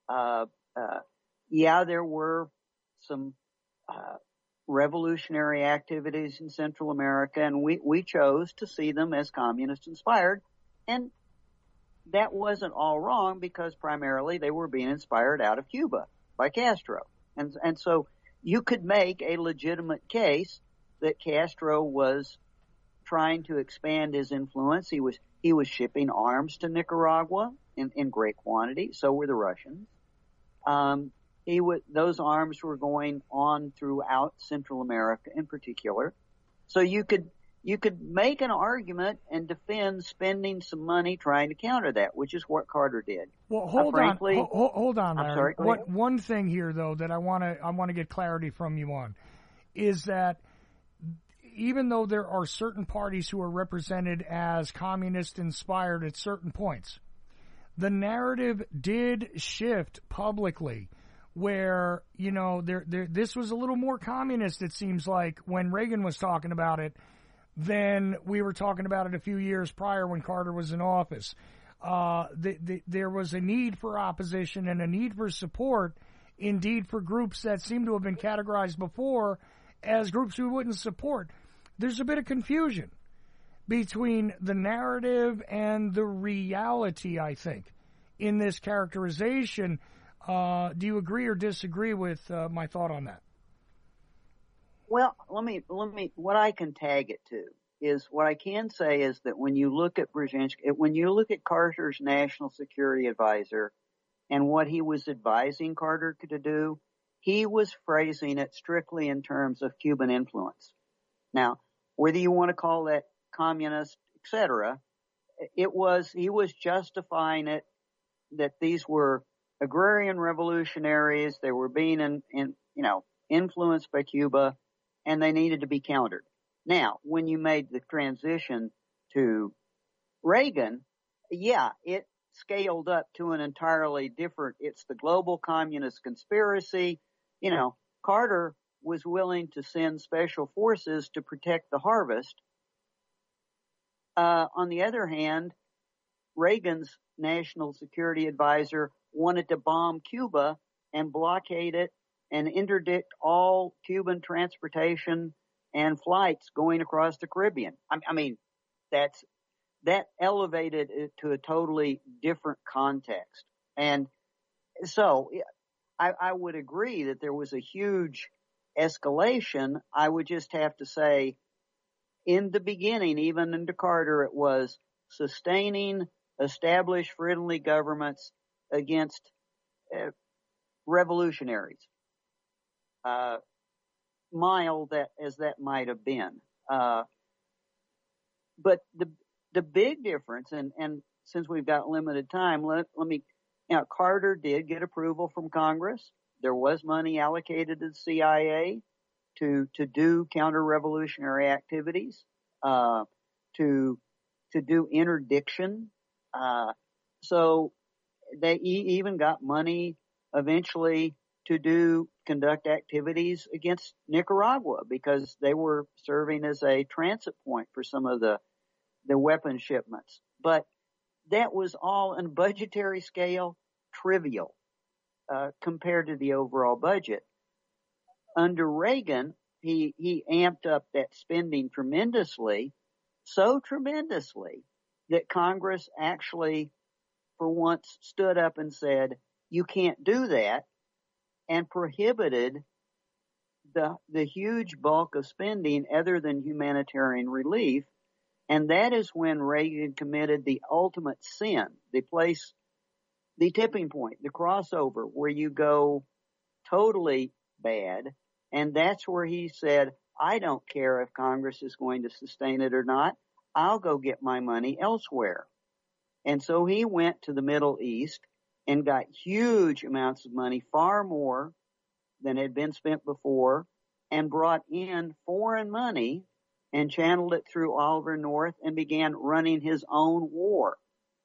There were some revolutionary activities in Central America, and we chose to see them as communist inspired, and that wasn't all wrong, because primarily they were being inspired out of Cuba. by Castro. And so you could make a legitimate case that Castro was trying to expand his influence. He was shipping arms to Nicaragua in great quantity. So were the Russians. Those arms were going on throughout Central America in particular. So you could make an argument and defend spending some money trying to counter that, which is what Carter did. Well, hold on, Larry. I'm sorry. One thing here, though, that I want to get clarity from you on is that even though there are certain parties who are represented as communist-inspired at certain points, the narrative did shift publicly where, this was a little more communist, it seems like, when Reagan was talking about it than we were talking about it a few years prior when Carter was in office. There was a need for opposition and a need for support, indeed, for groups that seem to have been categorized before as groups we wouldn't support. There's a bit of confusion between the narrative and the reality, I think, in this characterization. Do you agree or disagree with my thought on that? Well, let me, what I can tag it to is what I can say is that when you look at Brzezinski, when you look at Carter's national security advisor and what he was advising Carter to do, he was phrasing it strictly in terms of Cuban influence. Now, whether you want to call that communist, etc., he was justifying it that these were agrarian revolutionaries. They were being influenced by Cuba, and they needed to be countered. Now, when you made the transition to Reagan, it scaled up to an entirely different, it's the global communist conspiracy. Carter was willing to send special forces to protect the harvest. On the other hand, Reagan's national security advisor wanted to bomb Cuba and blockade it and interdict all Cuban transportation and flights going across the Caribbean. I mean, that elevated it to a totally different context. And so I would agree that there was a huge escalation. I would just have to say, in the beginning, even under Carter, it was sustaining established friendly governments against revolutionaries. Mild as that might have been. But the big difference, and since we've got limited time, Carter did get approval from Congress. There was money allocated to the CIA to do counter-revolutionary activities, to do interdiction. So they even got money eventually to conduct activities against Nicaragua because they were serving as a transit point for some of the weapon shipments. But that was all on a budgetary scale trivial compared to the overall budget. Under Reagan, he amped up that spending tremendously, so tremendously that Congress actually, for once, stood up and said, you can't do that, and prohibited the huge bulk of spending other than humanitarian relief. And that is when Reagan committed the ultimate sin, the tipping point, the crossover, where you go totally bad. And that's where he said, I don't care if Congress is going to sustain it or not. I'll go get my money elsewhere. And so he went to the Middle East and got huge amounts of money, far more than had been spent before, and brought in foreign money and channeled it through Oliver North and began running his own war.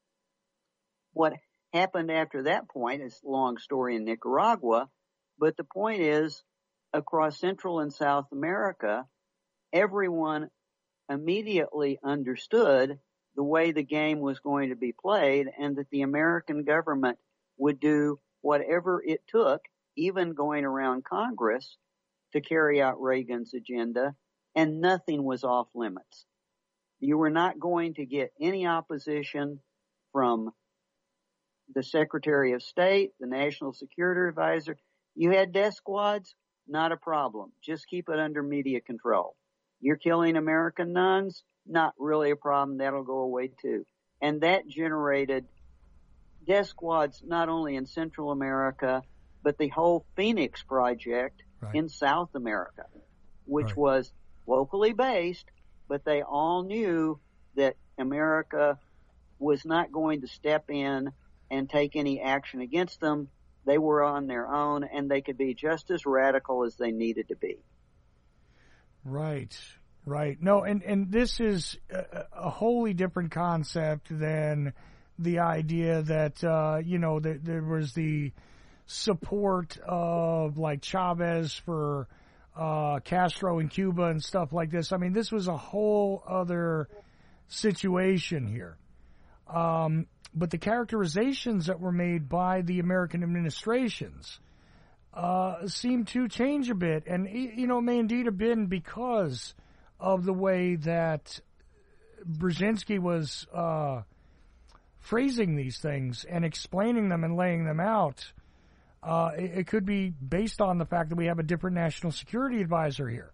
What happened after that point is a long story in Nicaragua, but the point is, across Central and South America, everyone immediately understood the way the game was going to be played and that the American government would do whatever it took, even going around Congress, to carry out Reagan's agenda, and nothing was off limits. You were not going to get any opposition from the Secretary of State, the National Security Advisor. You had death squads, not a problem. Just keep it under media control. You're killing American nuns, not really a problem. That'll go away too. And that generated death squads not only in Central America, but the whole Phoenix Project in South America, which was locally based, but they all knew that America was not going to step in and take any action against them. They were on their own, and they could be just as radical as they needed to be. Right. No, and this is a wholly different concept than the idea that, that there was the support of, like, Chavez for Castro in Cuba and stuff like this. I mean, this was a whole other situation here. But the characterizations that were made by the American administrations seem to change a bit. And, it may indeed have been because of the way that Brzezinski was phrasing these things and explaining them and laying them out. It could be based on the fact that we have a different national security advisor here.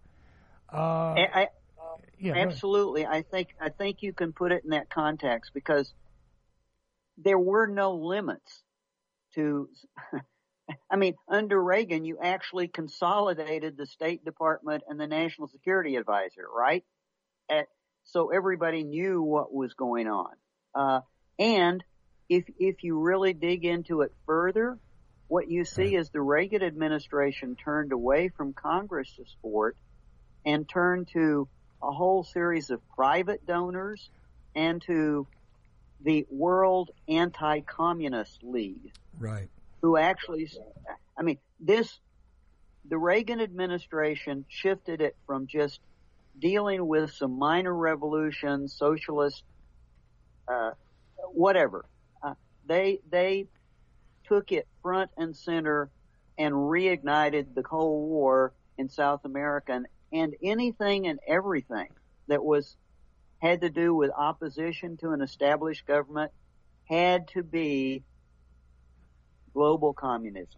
Absolutely. I think you can put it in that context because there were no limits to, under Reagan, you actually consolidated the State Department and the National Security Advisor, right? So everybody knew what was going on. And if you really dig into it further, what you see is the Reagan administration turned away from Congress support and turned to a whole series of private donors and to the World Anti-Communist League. Right. Who actually, the Reagan administration shifted it from just dealing with some minor revolutions, socialist, whatever. They took it front and center and reignited the Cold War in South America, and anything and everything that had to do with opposition to an established government had to be global communism.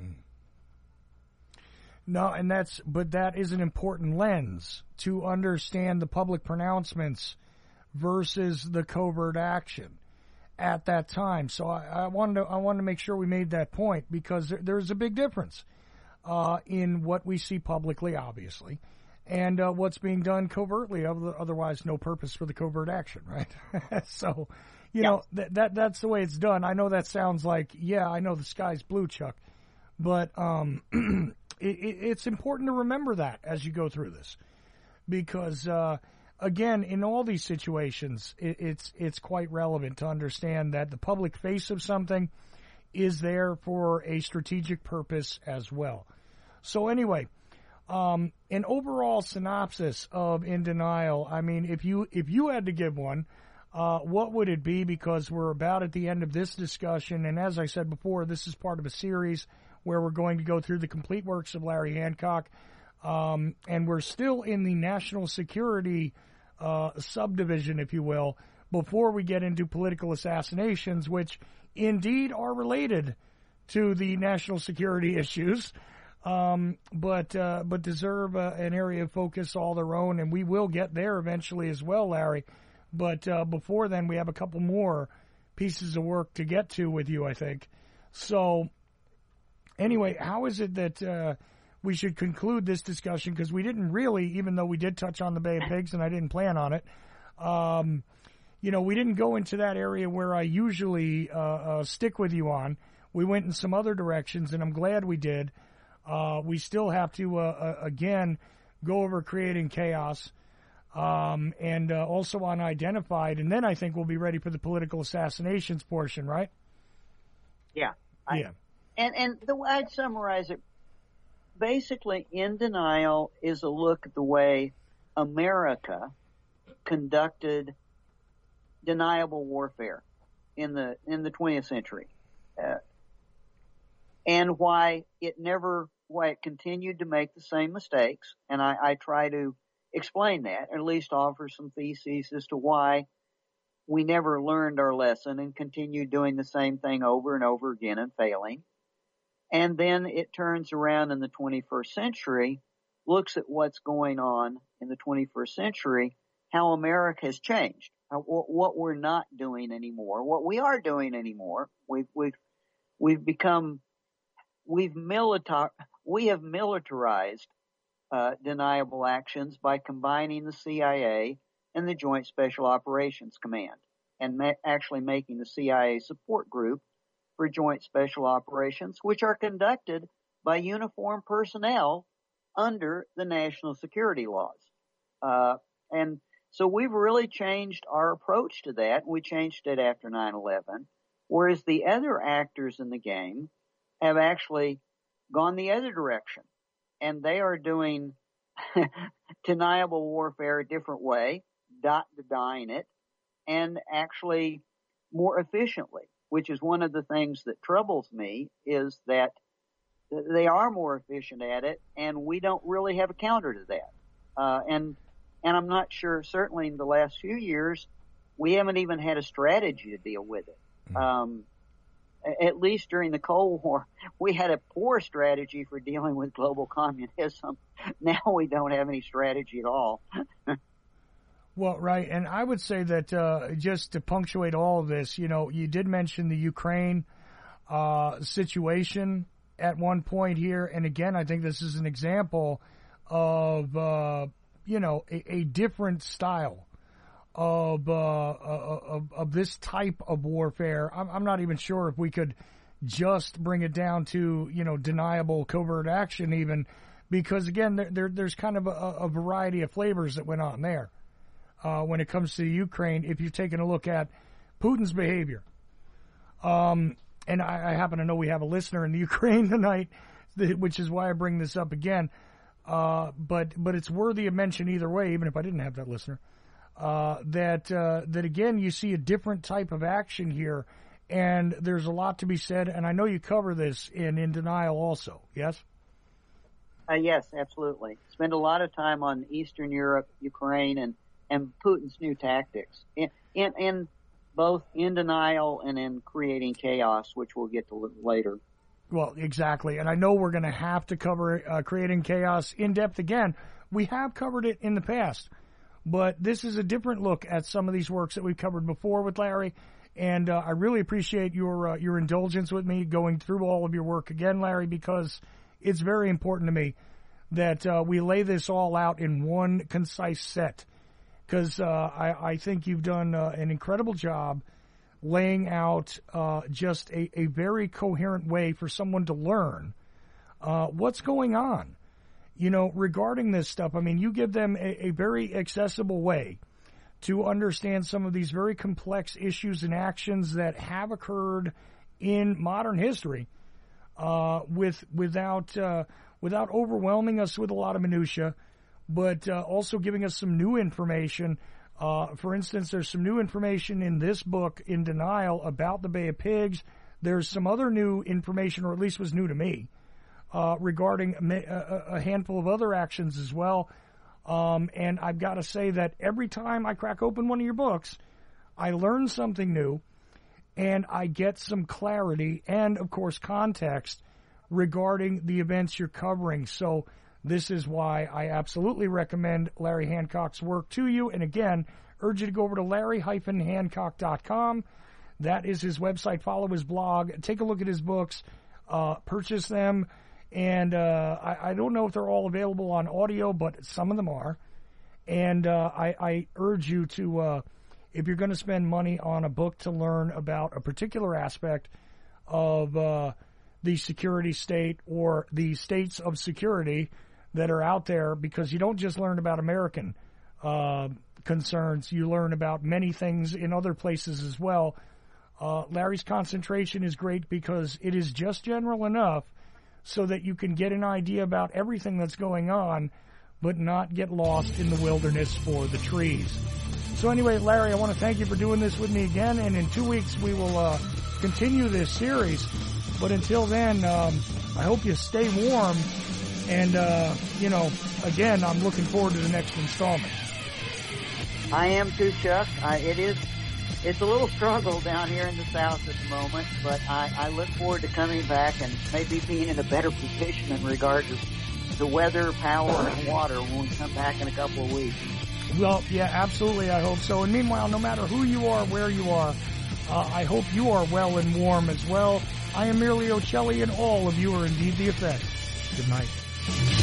No, but that is an important lens to understand the public pronouncements versus the covert action at that time. So I wanted to make sure we made that point because there's a big difference in what we see publicly, obviously, and what's being done covertly. Otherwise, no purpose for the covert action, right? So, that's the way it's done. I know that sounds like, I know the sky's blue, Chuck, but it's important to remember that as you go through this, because again, in all these situations, it's quite relevant to understand that the public face of something is there for a strategic purpose as well. So anyway, an overall synopsis of In Denial. I mean, if you had to give one, what would it be? Because we're about at the end of this discussion, and as I said before, this is part of a series where we're going to go through the complete works of Larry Hancock, and we're still in the national security subdivision, if you will, before we get into political assassinations, which indeed are related to the national security issues, but deserve an area of focus all their own, and we will get there eventually as well, Larry. But before then, we have a couple more pieces of work to get to with you, I think. So anyway, how is it that we should conclude this discussion? Because we didn't really, even though we did touch on the Bay of Pigs, and I didn't plan on it, we didn't go into that area where I usually stick with you on. We went in some other directions, and I'm glad we did. We still have to, again, go over creating chaos, and also unidentified, and then I think we'll be ready for the political assassinations portion, right? Yeah. Yeah. And the way I'd summarize it, basically, In Denial is a look at the way America conducted deniable warfare in the 20th century, and why it continued to make the same mistakes. And I try to explain that, or at least offer some theses as to why we never learned our lesson and continued doing the same thing over and over again and failing. And then it turns around in the 21st century, looks at what's going on in the 21st century, how America has changed, what we're not doing anymore, what we are doing anymore. We have militarized deniable actions by combining the CIA and the Joint Special Operations Command, and actually making the CIA support group for Joint Special Operations, which are conducted by uniformed personnel under the national security laws. And so we've really changed our approach to that. We changed it after 9/11, whereas the other actors in the game have actually gone the other direction, and they are doing deniable warfare a different way, denying it, and actually more efficiently, which is one of the things that troubles me, is that they are more efficient at it, and we don't really have a counter to that. And I'm not sure, certainly in the last few years, we haven't even had a strategy to deal with it. At least during the Cold War, we had a poor strategy for dealing with global communism. Now we don't have any strategy at all. Well, right, and I would say that just to punctuate all of this, you did mention the Ukraine situation at one point here, and again, I think this is an example of a different style of this type of warfare. I'm not even sure if we could just bring it down to deniable covert action, even, because again, there's kind of a variety of flavors that went on there. When it comes to Ukraine, if you've taken a look at Putin's behavior. And I happen to know we have a listener in the Ukraine tonight, which is why I bring this up again. But it's worthy of mention either way, even if I didn't have that listener. That again, you see a different type of action here, and there's a lot to be said. And I know you cover this in Denial also, yes? Yes, absolutely. Spend a lot of time on Eastern Europe, Ukraine, and Putin's new tactics, in both in Denial and in Creating Chaos, which we'll get to later. Well, exactly. And I know we're going to have to cover Creating Chaos in depth again. We have covered it in the past, but this is a different look at some of these works that we've covered before with Larry. And I really appreciate your indulgence with me going through all of your work again, Larry, because it's very important to me that we lay this all out in one concise set. Because I think you've done an incredible job laying out just a very coherent way for someone to learn what's going on, regarding this stuff. I mean, you give them a very accessible way to understand some of these very complex issues and actions that have occurred in modern history without overwhelming us with a lot of minutia, but also giving us some new information. For instance, there's some new information in this book, In Denial, about the Bay of Pigs. There's some other new information, or at least was new to me, regarding a handful of other actions as well. And I've got to say that every time I crack open one of your books, I learn something new, and I get some clarity and, of course, context regarding the events you're covering. So this is why I absolutely recommend Larry Hancock's work to you. And again, urge you to go over to larry-hancock.com. That is his website. Follow his blog. Take a look at his books. Purchase them. And I don't know if they're all available on audio, but some of them are. And I urge you to, if you're going to spend money on a book to learn about a particular aspect of the security state or the states of security that are out there, because you don't just learn about American concerns, you learn about many things in other places as well. Larry's concentration is great because it is just general enough so that you can get an idea about everything that's going on, but not get lost in the wilderness for the trees. So anyway, Larry, I want to thank you for doing this with me again, and in 2 weeks we will continue this series. But until then, I hope you stay warm. And, again, I'm looking forward to the next installment. I am too, Chuck. It is it's a little struggle down here in the South at the moment, but I look forward to coming back and maybe being in a better position in regard to weather, power, and water when we come back in a couple of weeks. Well, yeah, absolutely. I hope so. And meanwhile, no matter who you are, where you are, I hope you are well and warm as well. I am merely Ocelli, and all of you are indeed the effect. Good night.